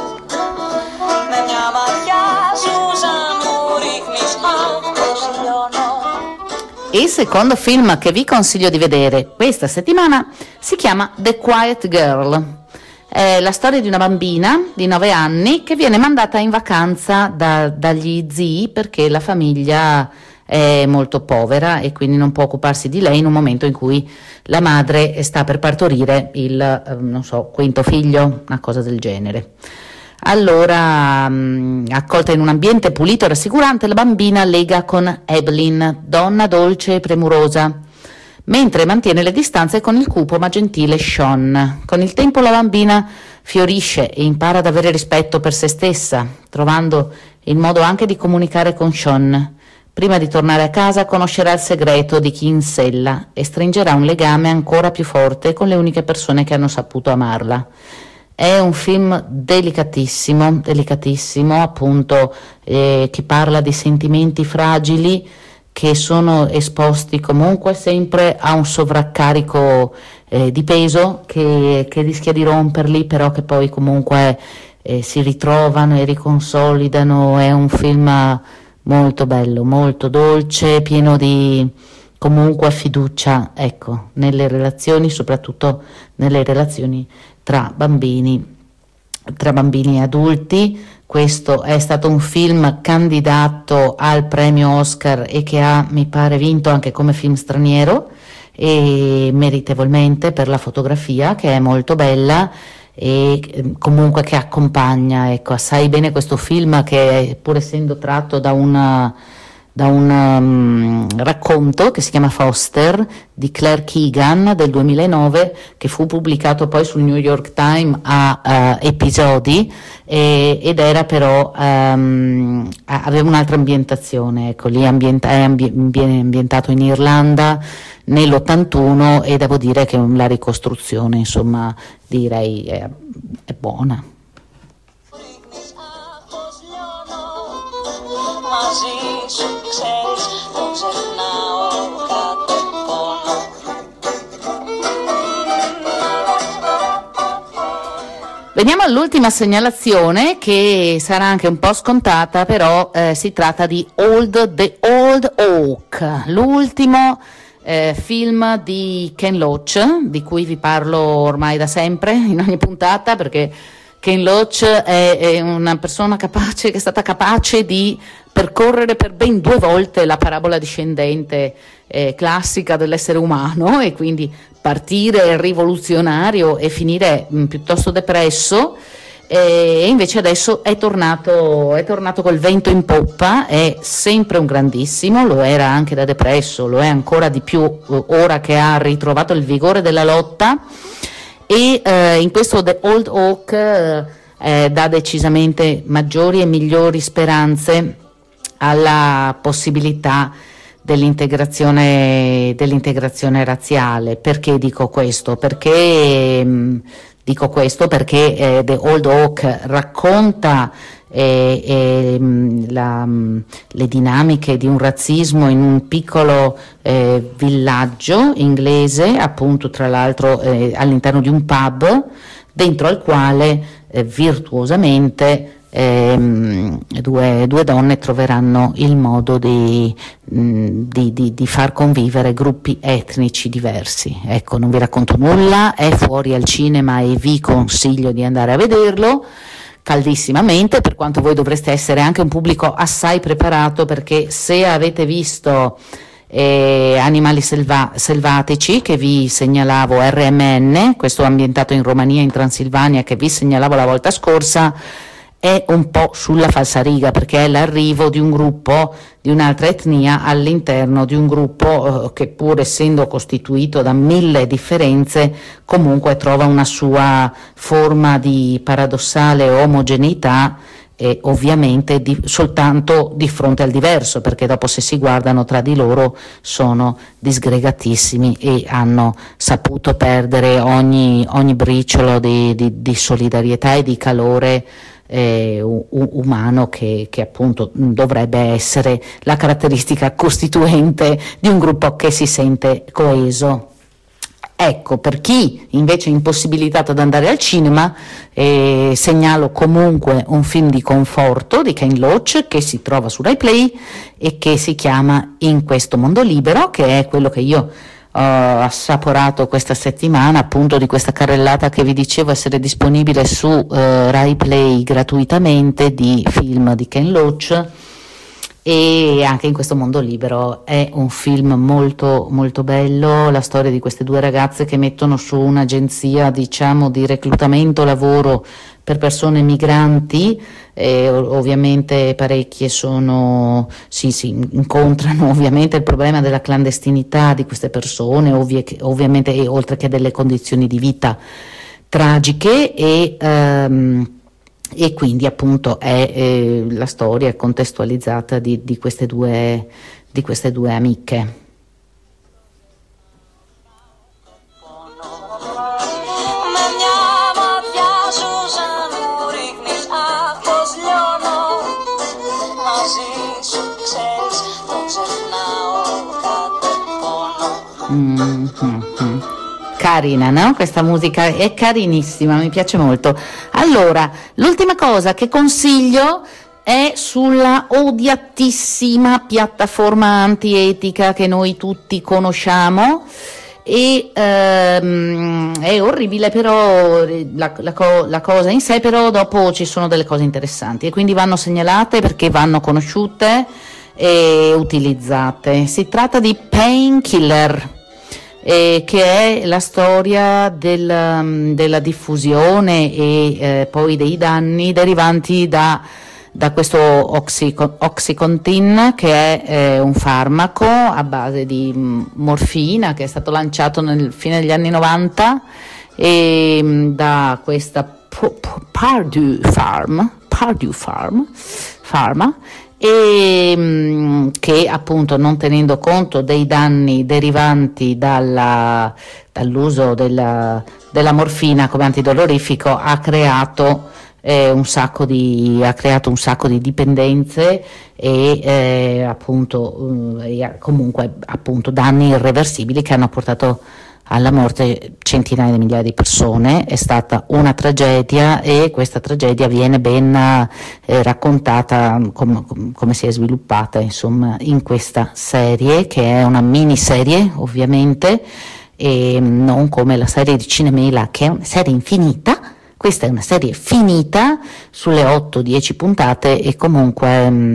Με μια ματιά σου σαν μου ρίχνεις άχος λιώνω. Il secondo film che vi consiglio di vedere questa settimana si chiama The Quiet Girl. È la storia di una bambina di 9 anni che viene mandata in vacanza dagli zii perché la famiglia è molto povera e quindi non può occuparsi di lei in un momento in cui la madre sta per partorire il, non so, 5º figlio, una cosa del genere. Allora, accolta in un ambiente pulito e rassicurante, la bambina lega con Evelyn, donna dolce e premurosa, mentre mantiene le distanze con il cupo ma gentile Sean. Con il tempo la bambina fiorisce e impara ad avere rispetto per se stessa, trovando il modo anche di comunicare con Sean. Prima di tornare a casa conoscerà il segreto di chi insella e stringerà un legame ancora più forte con le uniche persone che hanno saputo amarla. È un film delicatissimo, appunto, che parla di sentimenti fragili che sono esposti comunque sempre a un sovraccarico di peso che rischia di romperli, però che poi comunque si ritrovano e riconsolidano. È un film molto bello, molto dolce, pieno di comunque fiducia, ecco, nelle relazioni, soprattutto nelle relazioni tra bambini e adulti. Questo è stato un film candidato al premio Oscar e che ha, mi pare, vinto anche come film straniero, e meritevolmente, per la fotografia che è molto bella e comunque che accompagna, ecco, assai bene questo film, che pur essendo tratto da un racconto che si chiama Foster di Claire Keegan del 2009, che fu pubblicato poi sul New York Times a episodi, ed era però aveva un'altra ambientazione, ecco, lì viene ambientato in Irlanda nell'81 e devo dire che la ricostruzione, insomma, direi è buona. Veniamo all'ultima segnalazione, che sarà anche un po' scontata, però si tratta di The Old Oak, l'ultimo film di Ken Loach, di cui vi parlo ormai da sempre in ogni puntata, perché Ken Loach è una persona capace, che è stata capace di percorrere per ben 2 volte la parabola discendente classica dell'essere umano, e quindi partire rivoluzionario e finire piuttosto depresso, e invece adesso è tornato col vento in poppa. È sempre un grandissimo, lo era anche da depresso, lo è ancora di più ora che ha ritrovato il vigore della lotta, e in questo The Old Oak dà decisamente maggiori e migliori speranze alla possibilità dell'integrazione razziale. Perché dico questo? Perché The Old Oak racconta le dinamiche di un razzismo in un piccolo villaggio inglese, appunto, tra l'altro all'interno di un pub, dentro al quale virtuosamente due donne troveranno il modo di far convivere gruppi etnici diversi. Ecco, non vi racconto nulla, è fuori al cinema e vi consiglio di andare a vederlo caldissimamente, per quanto voi dovreste essere anche un pubblico assai preparato, perché se avete visto Animali selvatici, che vi segnalavo, RMN, questo ambientato in Romania, in Transilvania, che vi segnalavo la volta scorsa, è un po' sulla falsariga, perché è l'arrivo di un gruppo di un'altra etnia all'interno di un gruppo che, pur essendo costituito da 1000 differenze, comunque trova una sua forma di paradossale omogeneità, e ovviamente soltanto di fronte al diverso, perché dopo, se si guardano tra di loro, sono disgregatissimi e hanno saputo perdere ogni briciolo di solidarietà e di calore umano che appunto dovrebbe essere la caratteristica costituente di un gruppo che si sente coeso. Ecco, per chi invece è impossibilitato ad andare al cinema, segnalo comunque un film di conforto di Ken Loach che si trova su Rai Play e che si chiama In questo mondo libero, che è quello che io ho assaporato questa settimana, appunto, di questa carrellata che vi dicevo essere disponibile su Rai Play gratuitamente, di film di Ken Loach. E anche In questo mondo libero è un film molto molto bello, la storia di queste due ragazze che mettono su un'agenzia, diciamo, di reclutamento lavoro per persone migranti. Ovviamente parecchie si incontrano ovviamente il problema della clandestinità di queste persone, ovviamente, e oltre che delle condizioni di vita tragiche, e quindi appunto è la storia contestualizzata di queste due amiche. Carina, no? Questa musica è carinissima, mi piace molto. Allora, l'ultima cosa che consiglio è sulla odiatissima piattaforma antietica che noi tutti conosciamo, e è orribile, però la cosa in sé, però dopo ci sono delle cose interessanti e quindi vanno segnalate perché vanno conosciute e utilizzate. Si tratta di Painkiller, che è la storia della diffusione e poi dei danni derivanti da questo Oxycontin, che è un farmaco a base di morfina che è stato lanciato nel fine degli anni 90 e da questa Purdue Pharma, e che appunto, non tenendo conto dei danni derivanti dall'uso della morfina come antidolorifico, ha creato un sacco di dipendenze e comunque appunto danni irreversibili che hanno portato alla morte centinaia di migliaia di persone. È stata una tragedia e questa tragedia viene ben raccontata come si è sviluppata, insomma, in questa serie, che è una miniserie ovviamente, e non come la serie di Cinemela, che è una serie infinita. Questa è una serie finita sulle 8-10 puntate e comunque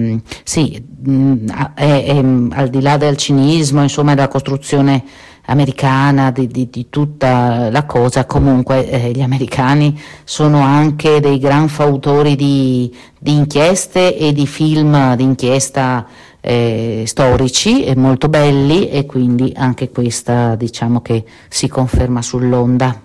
è al di là del cinismo, insomma, della costruzione americana di tutta la cosa. Comunque gli americani sono anche dei gran fautori di inchieste e di film di inchiesta storici e molto belli, e quindi anche questa, diciamo, che si conferma sull'onda.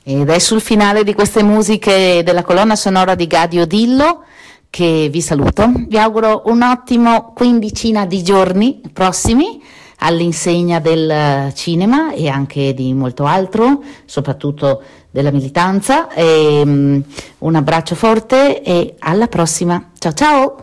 Ed è sul finale di queste musiche della colonna sonora di Gadio Dillo che vi saluto. Vi auguro un ottimo quindicina di giorni prossimi all'insegna del cinema e anche di molto altro, soprattutto della militanza. Un abbraccio forte e alla prossima. Ciao ciao!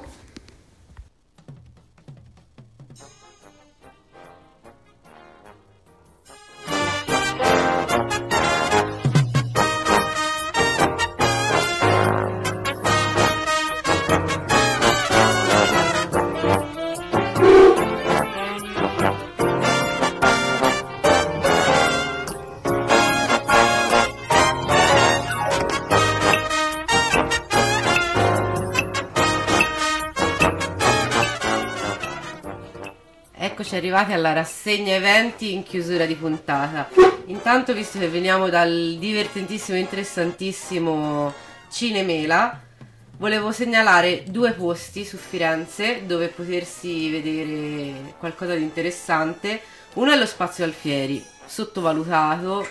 Eccoci arrivati alla rassegna eventi in chiusura di puntata. Intanto, visto che veniamo dal divertentissimo e interessantissimo Cinemela, volevo segnalare 2 posti su Firenze dove potersi vedere qualcosa di interessante. Uno è lo Spazio Alfieri, sottovalutato,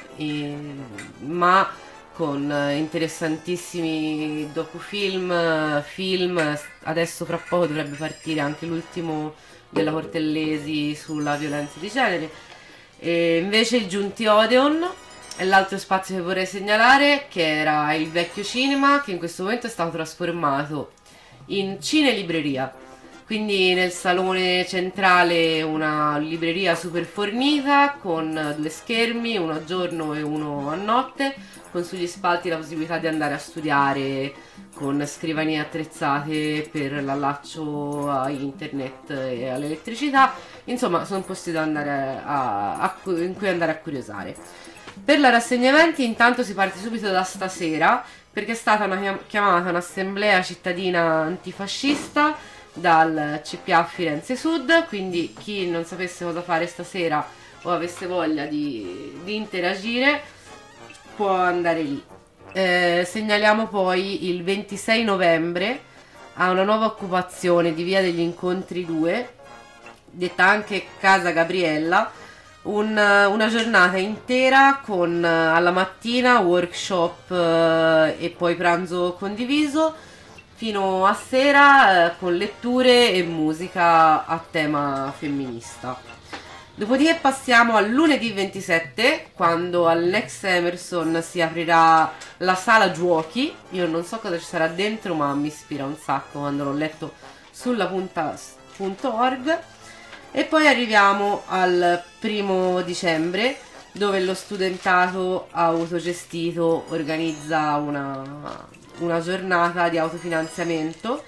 ma con interessantissimi docufilm, film. Adesso fra poco dovrebbe partire anche l'ultimo della Cortellesi sulla violenza di genere. E invece il Giunti Odeon è l'altro spazio che vorrei segnalare, che era il vecchio cinema, che in questo momento è stato trasformato in cinelibreria. Quindi nel salone centrale una libreria super fornita con 2 schermi, uno a giorno e uno a notte, con sugli spalti la possibilità di andare a studiare, con scrivanie attrezzate per l'allaccio a internet e all'elettricità. Insomma, sono posti da andare in cui andare a curiosare. Per la rassegna eventi intanto si parte subito da stasera, perché è stata chiamata un'assemblea cittadina antifascista dal CPA Firenze Sud, quindi chi non sapesse cosa fare stasera o avesse voglia di interagire può andare lì. Segnaliamo poi il 26 novembre a una nuova occupazione di Via degli Incontri 2, detta anche Casa Gabriella, una giornata intera con alla mattina workshop e poi pranzo condiviso fino a sera con letture e musica a tema femminista. Dopodiché passiamo al lunedì 27, quando al Next Emerson si aprirà la sala giochi. Io non so cosa ci sarà dentro, ma mi ispira un sacco quando l'ho letto sulla punta.org. E poi arriviamo al 1° dicembre, dove lo studentato autogestito organizza una giornata di autofinanziamento.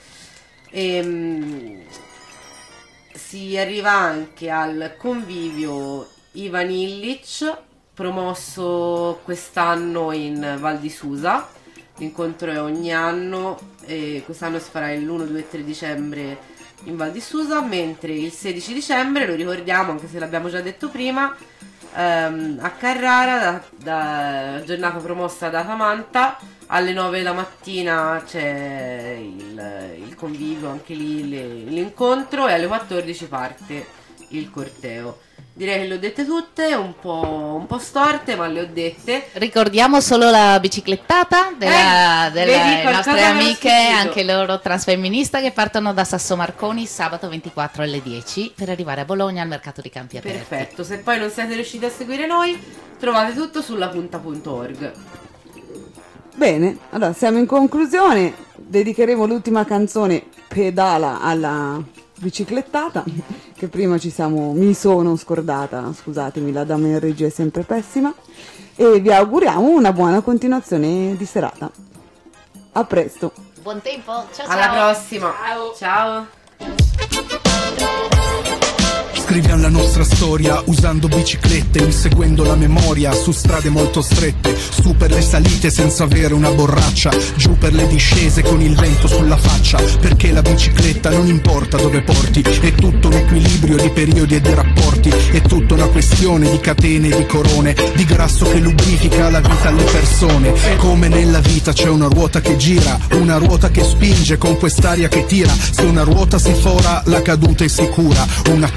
Si arriva anche al convivio Ivan Illich, promosso quest'anno in Val di Susa. L'incontro è ogni anno e quest'anno si farà il 1, 2 e 3 dicembre in Val di Susa, mentre il 16 dicembre, lo ricordiamo anche se l'abbiamo già detto prima, a Carrara, giornata promossa da Samantha, alle 9 della mattina c'è il convivio, anche lì l'incontro, e alle 14 parte il corteo. Direi che le ho dette tutte, un po' storte, ma le ho dette. Ricordiamo solo la biciclettata delle nostre amiche, anche loro transfemministe, che partono da Sasso Marconi sabato 24 alle 10 per arrivare a Bologna al mercato di Campi Aperti. Perfetto, se poi non siete riusciti a seguire noi, trovate tutto sulla punta.org. Bene, allora siamo in conclusione, dedicheremo l'ultima canzone Pedala alla biciclettata, che prima mi sono scordata, scusatemi, la dama in regia è sempre pessima, e vi auguriamo una buona continuazione di serata. A presto. Buon tempo, ciao alla prossima. Ciao. Scriviamo la nostra storia usando biciclette, inseguendo la memoria su strade molto strette, su per le salite senza avere una borraccia, giù per le discese con il vento sulla faccia, perché la bicicletta non importa dove porti, è tutto un equilibrio di periodi e di rapporti, è tutta una questione di catene e di corone, di grasso che lubrifica la vita alle persone. Come nella vita c'è una ruota che gira, una ruota che spinge con quest'aria che tira, se una ruota si fora la caduta è sicura, una poppa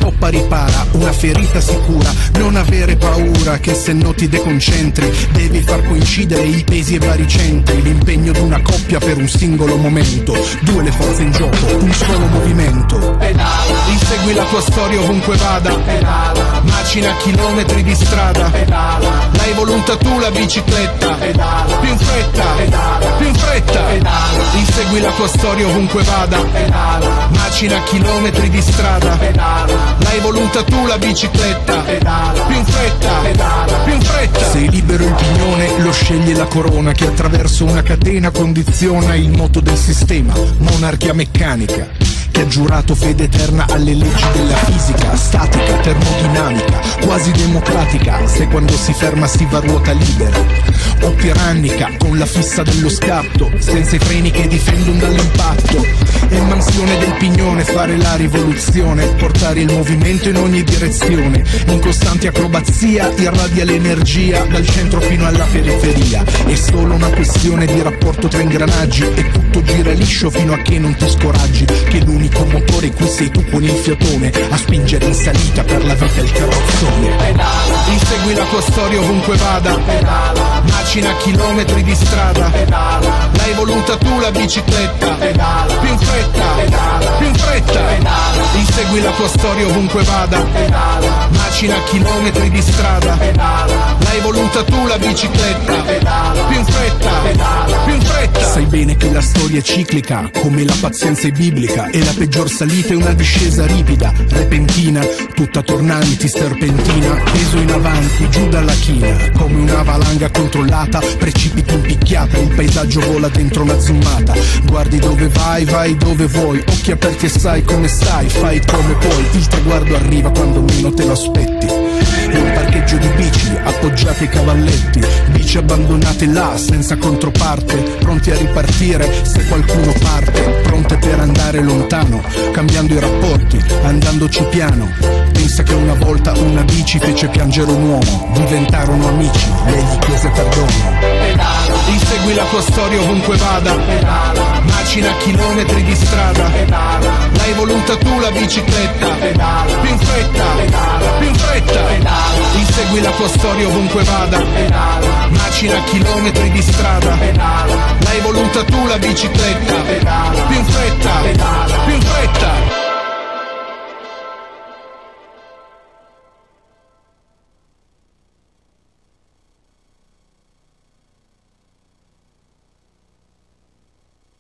ripara, una ferita sicura. Non avere paura che se no ti deconcentri, devi far coincidere i pesi e baricentri. L'impegno di una coppia per un singolo momento, due le forze in gioco, un solo movimento. Pedala, insegui la tua storia ovunque vada. Pedala, macina chilometri di strada. Pedala, l'hai voluta tu la bicicletta. Pedala, più in fretta, pedala, più in fretta. Pedala, insegui la tua storia ovunque vada. Pedala, macina chilometri di strada. Pedala, l'hai voluta tu la bicicletta. Pedala, più in fretta, pedala, più in fretta. Sei libero il pignone, lo sceglie la corona che attraverso una catena condiziona il moto del sistema. Monarchia meccanica che ha giurato fede eterna alle leggi della fisica, statica, termodinamica, quasi democratica, se quando si ferma si va a ruota libera, o tirannica, con la fissa dello scatto, senza i freni che difendono dall'impatto, e mansione del pignone, fare la rivoluzione, portare il movimento in ogni direzione, in costante acrobazia, irradia l'energia, dal centro fino alla periferia, è solo una questione di rapporto tra ingranaggi, e tutto gira liscio fino a che non ti scoraggi, che l'unico motore qui sei tu con il fiatone a spingere in salita per la vita il carrozzone. Pedala, insegui la tua storia ovunque vada. Pedala, macina chilometri di strada. Pedala, l'hai voluta tu la bicicletta. Pedala, più in fretta, pedala, più in fretta. Pedala, insegui la tua storia ovunque vada. Pedala, macina chilometri di strada. Pedala, l'hai voluta tu la bicicletta. Pedala, più in fretta, pedala, più in fretta. Sai bene che la storia è ciclica, come la pazienza è biblica, e la peggior salita è una discesa ripida, repentina, tutta tornanti, serpentina, peso in avanti, giù dalla china, come una valanga controllata, precipiti in picchiata, il paesaggio vola dentro una zoomata, guardi dove vai, vai dove vuoi, occhi aperti e sai come stai, fai come puoi, il traguardo arriva quando meno te lo aspetti. È un parcheggio di bici, appoggiate ai cavalletti, bici abbandonate là, senza controparte, pronti a ripartire se qualcuno parte, pronte per andare lontano, cambiando i rapporti, andandoci piano. Pensa che una volta una bici fece piangere un uomo, diventarono amici, lei gli chiese perdono. Pedala, insegui la tua storia ovunque vada. Pedala, macina chilometri di strada. Pedala, l'hai voluta tu la bicicletta. Pedala, più in fretta, pedala, più in fretta. Pedala, insegui la tua storia ovunque vada. Pedala, macina chilometri di strada. Pedala, l'hai voluta tu la bicicletta. Pedala, più in fretta, pedala, più